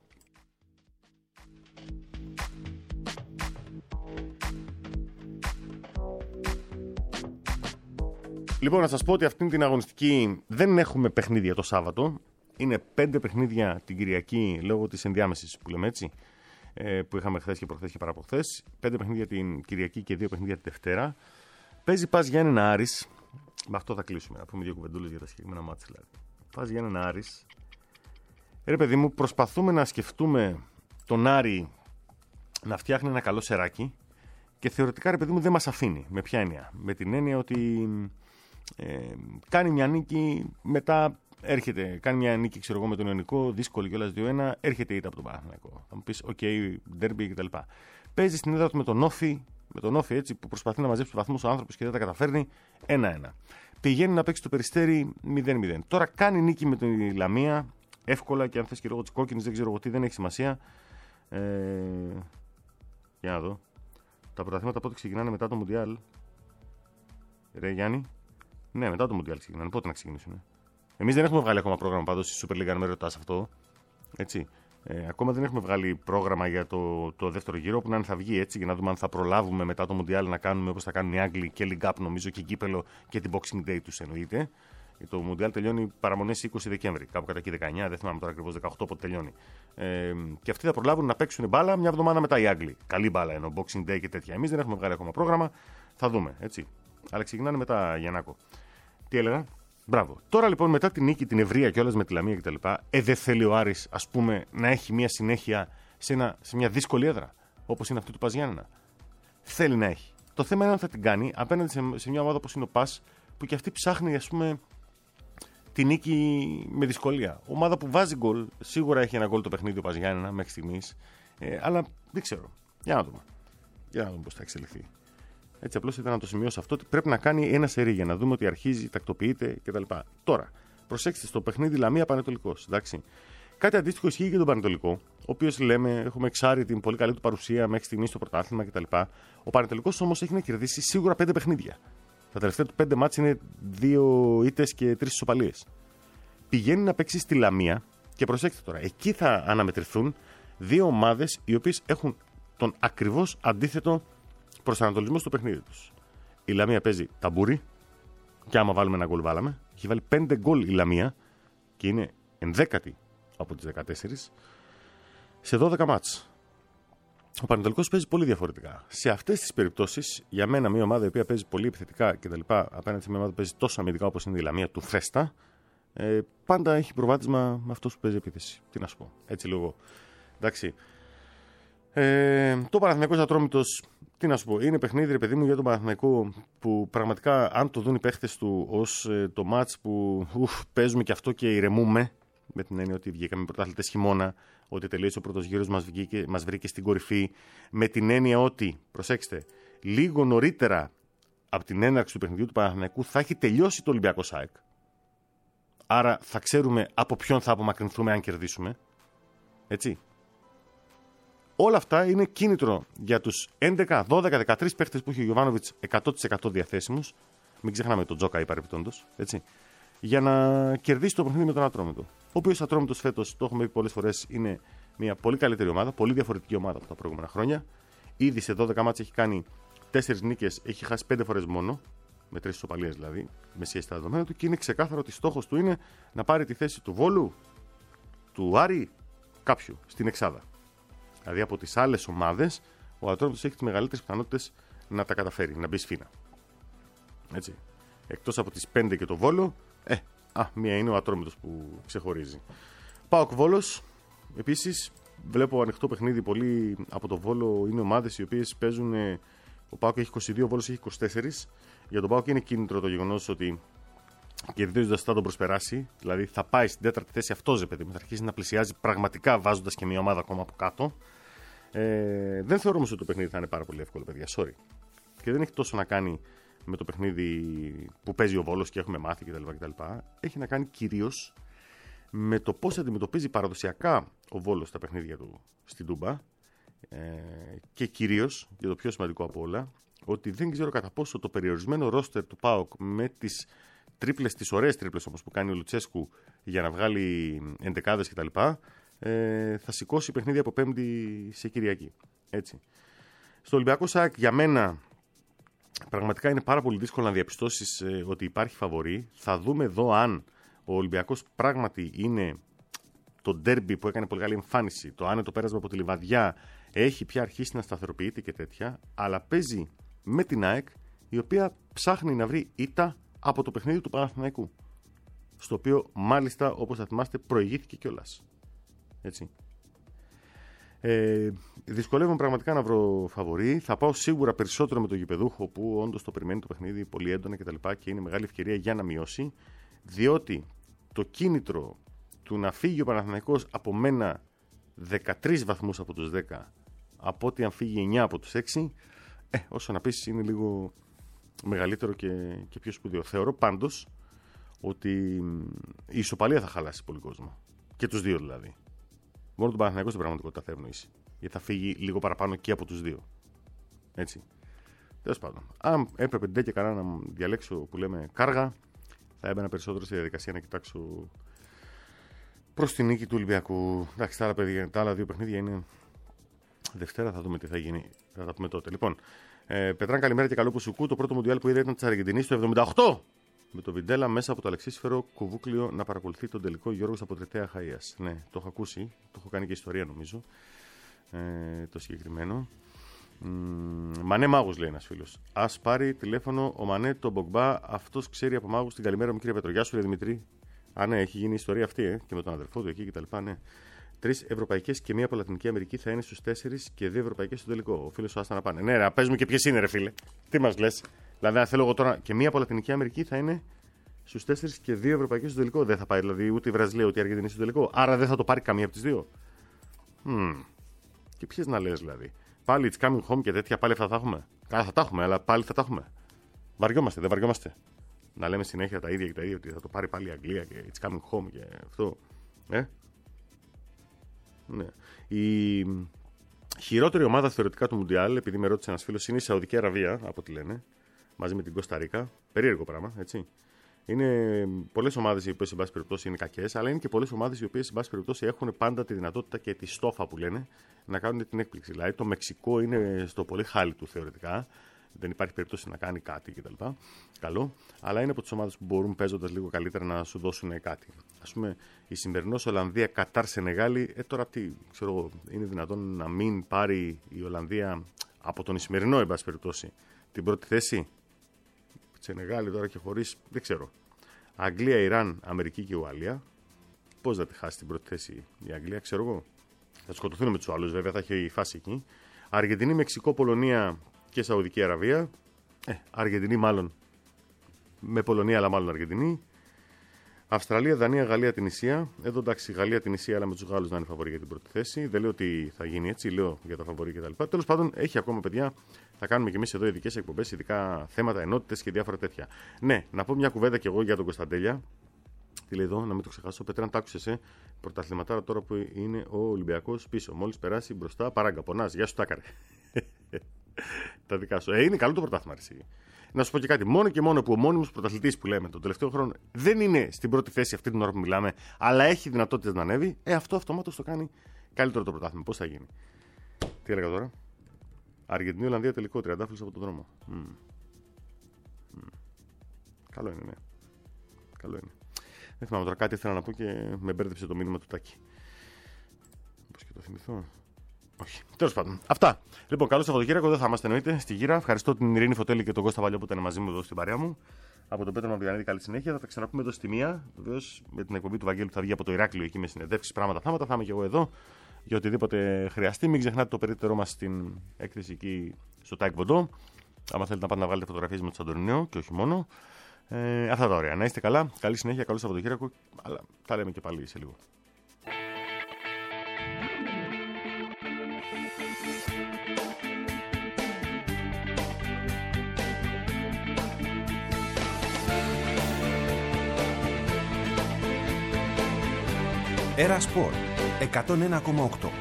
Λοιπόν, να σας πω ότι αυτήν την αγωνιστική δεν έχουμε παιχνίδια το Σάββατο. Είναι πέντε παιχνίδια την Κυριακή λόγω της ενδιάμεσης που λέμε έτσι, που είχαμε χθες και προχθές και παραποχθές. Πέντε παιχνίδια την Κυριακή και δύο παιχνίδια τη Δευτέρα. Παίζει Πας Γιάννενα Άρης. Με αυτό θα κλείσουμε. Να πούμε δύο κουβεντούλες για τα συγκεκριμένα μάτς. Δηλαδή. Πας Γιάννενα Άρης. Ρε παιδί μου, προσπαθούμε να σκεφτούμε τον Άρη να φτιάχνει ένα καλό σεράκι και θεωρητικά, ρε παιδί μου, δεν μας αφήνει. Με ποια έννοια? Με την έννοια ότι ε, κάνει μια νίκη, μετά έρχεται, κάνει μια νίκη, ξέρω εγώ, με τον Ιωνικό, δύσκολη κιόλας δύο ένα, έρχεται η ήττα από τον Παναθηναϊκό. Θα μου πεις, οκ, okay, ντέρμπι κτλ. Παίζει στην έδρα του με τον Όφη. Με τον Όφη, έτσι, που προσπαθεί να μαζέψει βαθμούς ο άνθρωπος και δεν τα καταφέρνει, ένα ένα. Πηγαίνει να παίξει το Περιστέρι μηδέν μηδέν. Τώρα κάνει νίκη με την Λαμία, εύκολα, και αν θες και λόγω της κόκκινης, δεν ξέρω εγώ τι, δεν έχει σημασία. Ε... Για να δω. Τα πρωταθλήματα πότε ξεκινάνε? Μετά το Μουντιάλ. Ρε Γιάννη. Ναι, μετά το Μουντιάλ ξεκινάνε. Πότε να ξεκινήσουν? Εμείς δεν έχουμε βγάλει ακόμα πρόγραμμα πάντως στη Super League, αν με ρωτάς αυτό. Έτσι. Ε, ακόμα δεν έχουμε βγάλει πρόγραμμα για το, το δεύτερο γύρο, που να θα βγει έτσι, για να δούμε αν θα προλάβουμε μετά το Μουντιάλ να κάνουμε όπως θα κάνουν οι Άγγλοι και League Cup, νομίζω, και κύπελο και την Boxing Day τους εννοείται. Το Μουντιάλ τελειώνει παραμονές είκοσι Δεκέμβρη, κάπου κατά εκεί δεκαεννιά, δεν θυμάμαι τώρα ακριβώς, δεκαοκτώ πότε τελειώνει. Ε, και αυτοί θα προλάβουν να παίξουν μπάλα μια εβδομάδα μετά οι Άγγλοι. Καλή μπάλα εννοώ, Boxing Day και τέτοια. Εμείς δεν έχουμε βγάλει ακόμα πρόγραμμα, θα δούμε έτσι. Αλλά ξεκινάνε μετά, Γιαννάκο. Τι έλεγα? Μπράβο. Τώρα λοιπόν, μετά την νίκη, την ευρεία κιόλας με τη Λαμία κτλ., ε, δεν θέλει ο Άρης, ας πούμε, να έχει μια συνέχεια σε, ένα, σε μια δύσκολη έδρα, όπως είναι αυτή του Πας Γιάννενα? Θέλει να έχει. Το θέμα είναι αν θα την κάνει απέναντι σε, σε μια ομάδα όπως είναι ο Πας, που κι αυτή ψάχνει, ας πούμε, τη νίκη με δυσκολία. Ομάδα που βάζει γκολ, σίγουρα έχει ένα γκολ το παιχνίδι ο Παζιάννενα μέχρι στιγμής, ε, αλλά δεν ξέρω. Για να δούμε. Για να δούμε πώς θα εξελιχθεί. Έτσι, απλώς ήθελα να το σημειώσω αυτό, ότι πρέπει να κάνει ένα σερί για να δούμε ότι αρχίζει, τακτοποιείται κτλ. Τώρα, προσέξτε στο παιχνίδι Λαμία Πανετολικός. Εντάξει. Κάτι αντίστοιχο ισχύει και για τον Πανετολικό, ο οποίος λέμε έχουμε εξάρει την πολύ καλή του παρουσία μέχρι στιγμή στο πρωτάθλημα κτλ. Ο Πανετολικός όμως έχει να κερδίσει σίγουρα πέντε παιχνίδια. Τα τελευταία του πέντε μάτς είναι δύο ήττες και τρεις ισοπαλίες. Πηγαίνει να παίξει στη Λαμία και προσέξτε τώρα, εκεί θα αναμετρηθούν δύο ομάδες οι οποίες έχουν τον ακριβώς αντίθετο προσανατολισμό στο παιχνίδι τους. Η Λαμία παίζει ταμπούρι, και άμα βάλουμε ένα γκολ, βάλαμε. Έχει βάλει πέντε γκολ η Λαμία και είναι ενδέκατη από τις δεκατέσσερις σε δώδεκα μάτς. Ο Πανετολικός παίζει πολύ διαφορετικά. Σε αυτές τις περιπτώσεις, για μένα, μια ομάδα η οποία παίζει πολύ επιθετικά κτλ., απέναντι σε μια ομάδα που παίζει τόσο αμυντικά όπως είναι η Λαμία του Φέστα, ε, πάντα έχει προβάδισμα με αυτός που παίζει επίθεση. Τι να σου πω. Έτσι λίγο. Εντάξει. Ε, το Παναθηναϊκός Ατρόμητος, τι να σου πω, είναι παιχνίδι, ρε παιδί μου, για τον Παναθηναϊκό που πραγματικά, αν το δουν οι παίχτες του ως ε, το μάτς που ουφ, παίζουμε και αυτό και ηρεμούμε, με την έννοια ότι βγήκαμε πρωτάθλητες χειμώνα, ότι τελείωσε ο πρώτος γύρος, μας, βγήκε, μας βρήκε στην κορυφή, με την έννοια ότι, προσέξτε, λίγο νωρίτερα από την έναρξη του παιχνιδιού του Παναθηναϊκού θα έχει τελειώσει το Ολυμπιακός ΑΕΚ. Άρα θα ξέρουμε από ποιον θα απομακρυνθούμε αν κερδίσουμε. Έτσι. Όλα αυτά είναι κίνητρο για τους έντεκα, δώδεκα, δεκατρείς παίχτες που έχει ο Γιοβάνοβιτς εκατό τοις εκατό διαθέσιμους. Μην ξεχνάμε τον Τζόκα, παρεπιπτόντως. Έτσι. Για να κερδίσει το παιχνίδι με τον Ατρόμητο. Ο οποίος Ατρόμητος φέτος, το έχουμε πει πολλές φορές, είναι μια πολύ καλύτερη ομάδα, πολύ διαφορετική ομάδα από τα προηγούμενα χρόνια. Ήδη σε δώδεκα μάτς έχει κάνει τέσσερις νίκες, έχει χάσει πέντε φορές μόνο, με τρεις ισοπαλίες δηλαδή, με σχέση στα δεδομένα του, και είναι ξεκάθαρο ότι στόχος του είναι να πάρει τη θέση του Βόλου, του Άρη, κάποιου στην εξάδα. Δηλαδή από τις άλλες ομάδες, ο Ατρόμητος έχει τις μεγαλύτερες πιθανότητες να τα καταφέρει, να μπει σφήνα. Έτσι. Εκτός από τις πέντε και το Βόλο, ε, α, μία είναι ο Ατρόμητος που ξεχωρίζει. ΠΑΟΚ Βόλος, επίσης, βλέπω ανοιχτό παιχνίδι πολύ από το Βόλο. Είναι ομάδες οι οποίες παίζουν. Ο ΠΑΟΚ έχει είκοσι δύο, ο Βόλος έχει είκοσι τέσσερα. Για τον ΠΑΟΚ είναι κίνητρο το γεγονός ότι κερδίζοντας θα τον προσπεράσει. Δηλαδή θα πάει στην τέταρτη θέση αυτός, παιδί μου. Θα αρχίσει να πλησιάζει πραγματικά, βάζοντας και μια ομάδα ακόμα από κάτω. Ε, δεν θεωρώ όμως ότι το παιχνίδι θα είναι πάρα πολύ εύκολο, παιδιά. Sorry. Και δεν έχει τόσο να κάνει με το παιχνίδι που παίζει ο Βόλος και έχουμε μάθει κτλ. κτλ. Έχει να κάνει κυρίως με το πώς αντιμετωπίζει παραδοσιακά ο Βόλος τα παιχνίδια του στην Τούμπα. Ε, και κυρίως, και το πιο σημαντικό από όλα, ότι δεν ξέρω κατά πόσο το περιορισμένο ρόστερ του ΠΑΟΚ με τις τρίπλες, τις ωραίες τρίπλες όμως που κάνει ο Λουτσέσκου για να βγάλει εντεκάδες κτλ. Ε, θα σηκώσει παιχνίδι από Πέμπτη σε Κυριακή. Έτσι. Στο Ολυμπιακό ΣΑΚ για μένα πραγματικά είναι πάρα πολύ δύσκολο να διαπιστώσεις ε, ότι υπάρχει φαβορί. Θα δούμε εδώ αν ο Ολυμπιακός πράγματι είναι το ντέρμπι που έκανε πολύ καλή εμφάνιση, το άνετο πέρασμα από τη Λιβαδιά, έχει πια αρχίσει να σταθεροποιείται και τέτοια, αλλά παίζει με την ΑΕΚ, η οποία ψάχνει να βρει ήττα από το παιχνίδι του Παναθηναϊκού, στο οποίο μάλιστα, όπως θα θυμάστε, προηγήθηκε κιόλας. Έτσι. Ε, δυσκολεύομαι πραγματικά να βρω φαβορί. Θα πάω σίγουρα περισσότερο με το γηπεδούχο, που όντως το περιμένει το παιχνίδι πολύ έντονα κτλ. Και, και είναι μεγάλη ευκαιρία για να μειώσει, διότι το κίνητρο του να φύγει ο Παναθηναϊκός από μένα δεκατρείς βαθμούς από τους δέκα, από ότι αν φύγει εννιά από τους έξι, ε, όσο να πεις είναι λίγο μεγαλύτερο και, και πιο σπουδαίο. Θεωρώ πάντως ότι η ισοπαλία θα χαλάσει πολύ κόσμο. Και τους δύο δηλαδή. Μόνο τον Παναθηναϊκό στην πραγματικότητα θα ευνοήσει. Γιατί θα φύγει λίγο παραπάνω και από τους δύο. Έτσι. Τέλος πάντων. Αν έπρεπε ντε και καλά να διαλέξω που λέμε κάργα, θα έμπαινα περισσότερο στη διαδικασία να κοιτάξω προς την νίκη του Ολυμπιακού. Εντάξει, τα άλλα, παιδιά, τα άλλα δύο παιχνίδια είναι Δευτέρα, θα δούμε τι θα γίνει. Θα τα πούμε τότε. Λοιπόν, ε, Πετράν, καλημέρα και καλό που σου κου. Το πρώτο μοντιάλ που είδα ήταν της Αργεντινής το εβδομήντα οκτώ. Με το Βιντέλα μέσα από το αλεξίσφαιρο κουβούκλιο να παρακολουθεί τον τελικό Γιώργος από Τριτέα Χαΐας. Ναι, το έχω ακούσει. Το έχω κάνει και ιστορία νομίζω. Ε, το συγκεκριμένο. Μανέ Μάγους, λέει ένας φίλος. Ας πάρει τηλέφωνο ο Μανέ τον Μπογκμπά. Αυτός ξέρει από Μάγους. Την καλημέρα μου, κύριε Πέτρο. Γεια σου, ρε Δημητρή. Α, ναι, έχει γίνει η ιστορία αυτή, ε, και με τον αδερφό του εκεί κτλ. Ναι. Τρεις ευρωπαϊκές και μία από Λατινική Αμερική θα είναι στους τέσσερις και δύο ευρωπαϊκές στο τελικό. Ο φίλος σου άστα να πάνε. Ναι, ρε, πες μου και ποιες είναι, ρε φίλε. Τι μας λες. Δηλαδή, αν θέλω εγώ τώρα και μία από Λατινική Αμερική θα είναι στους τέσσερις και δύο ευρωπαϊκές στο τελικό. Δεν θα πάει δηλαδή ούτε η Βραζιλία ούτε η Αργεντινή στο τελικό. Άρα δεν θα το πάρει καμία από τις δύο. Mm. Και ποιες να λες δηλαδή. Πάλι it's coming home και τέτοια πάλι αυτά θα έχουμε. Καλά θα τα έχουμε, αλλά πάλι θα τα έχουμε. Βαριόμαστε, δεν βαριόμαστε. Να λέμε συνέχεια τα ίδια και τα ίδια, ότι θα το πάρει πάλι η Αγγλία και it's coming home και αυτό. Ε? Ναι. Η χειρότερη ομάδα θεωρητικά του Μουντιάλ, επειδή με ρώτησε ένας φίλος, είναι η Σαουδική Αραβία, από ό,τι λένε, μαζί με την Κώστα Ρίκα. Περίεργο πράγμα, έτσι. Είναι πολλές ομάδες οι οποίες, σε πάση περιπτώσει, είναι κακές, αλλά είναι και πολλές ομάδες οι οποίες, σε πάση περιπτώσει, έχουν πάντα τη δυνατότητα και τη στόφα που λένε να κάνουν την έκπληξη. Δηλαδή, το Μεξικό είναι στο πολύ χάλι του θεωρητικά. Δεν υπάρχει περίπτωση να κάνει κάτι κτλ. Καλό. Αλλά είναι από τις ομάδες που μπορούν παίζοντας λίγο καλύτερα να σου δώσουν κάτι. Ας πούμε, η σημερινός Ολλανδία Κατάρ Σενεγάλη, ε, τώρα τι, ξέρω εγώ, είναι δυνατόν να μην πάρει η Ολλανδία από τον Ισημερινό, εν πάση περιπτώσει, την πρώτη θέση. Σενεγάλη τώρα και χωρίς, δεν ξέρω. Αγγλία, Ιράν, Αμερική και Ουαλία. Πώς θα τη χάσει την πρώτη θέση η Αγγλία, ξέρω εγώ. Θα σκοτωθούν με τους άλλους, βέβαια, θα έχει η φάση εκεί. Αργεντινή, Μεξικό, Πολωνία και Σαουδική Αραβία. Ε, Αργεντινή μάλλον. Με Πολωνία, αλλά μάλλον Αργεντινή. Αυστραλία, Δανία, Γαλλία, Τινησία. Εδώ εντάξει, Γαλλία, Τινησία, αλλά με τους Γάλλους να είναι φαβορί για την πρώτη θέση. Δεν λέω ότι θα γίνει έτσι, λέω για τα φαβορί κτλ. Τέλος πάντων, έχει ακόμα παιδιά. Θα κάνουμε κι εμείς εδώ ειδικές εκπομπές, ειδικά θέματα, ενότητες και διάφορα τέτοια. Ναι, να πω μια κουβέντα κι εγώ για τον Κωνσταντέλια. Τι λέει εδώ, να μην το ξεχάσω. Πετράν, τ' άκουσες, ε. Πρωταθληματάρα τώρα που είναι ο Ολυμπιακός πίσω. Μόλις περάσει μπροστά, παράγκα. Πονάς, γεια σου, τάκαρε. Τα δικά σου. Ε, είναι καλό το πρωτάθλημα, εσύ. Να σου πω και κάτι. Μόνο και μόνο που ο μόνιμος πρωταθλητής που λέμε τον τελευταίο χρόνο δεν είναι στην πρώτη θέση αυτή την ώρα που μιλάμε, αλλά έχει δυνατότητες να ανέβει, ε, αυτό αυτομάτως το κάνει καλύτερο το πρωτάθλημα. Πώς θα γίνει. Τι έλεγα τώρα. Αργεντινή, Ολλανδία τελικό. Τριαντάφυλλος από τον δρόμο. Mm. Mm. Καλό είναι, ναι. Καλό είναι. Δεν θυμάμαι τώρα κάτι ήθελα να πω και με μπέρδεψε το μήνυμα του Τάκη. Πώς και το θυμηθώ. Όχι. Τέλος πάντων. Αυτά. Λοιπόν, καλό Σαββατοκύριακο. Δεν θα είμαστε εννοείται στη γύρα. Ευχαριστώ την Ειρήνη Φωτέλη και τον Κώστα Βαλιό που ήταν μαζί μου εδώ στην παρέα μου. Από τον Πέτρο Μαυρογιαννίδη, καλή συνέχεια. Θα τα ξαναπούμε εδώ στη μία. Βεβαίως με την εκπομπή του Βαγγέλη που θα βγει από το Ηράκλειο εκεί με συνεντεύξεις, πράγματα, θάματα. Θα είμαι και εγώ εδώ για οτιδήποτε χρειαστεί. Μην ξεχνάτε το περίπτερό μας στην έκθεση εκεί στο Τάικ Βοντό. Άμα θέλετε να πάτε να βγάλετε φωτογραφίες με το Σαντορινέο και όχι μόνο. Ε, αυτά τα ωραία. Να είστε καλά. Καλή συνέχεια. Καλό Σαββατοκύριακο. Αλλά τα λέμε και πάλι σε λίγο. Era Sport εκατόν ένα κόμμα οκτώ.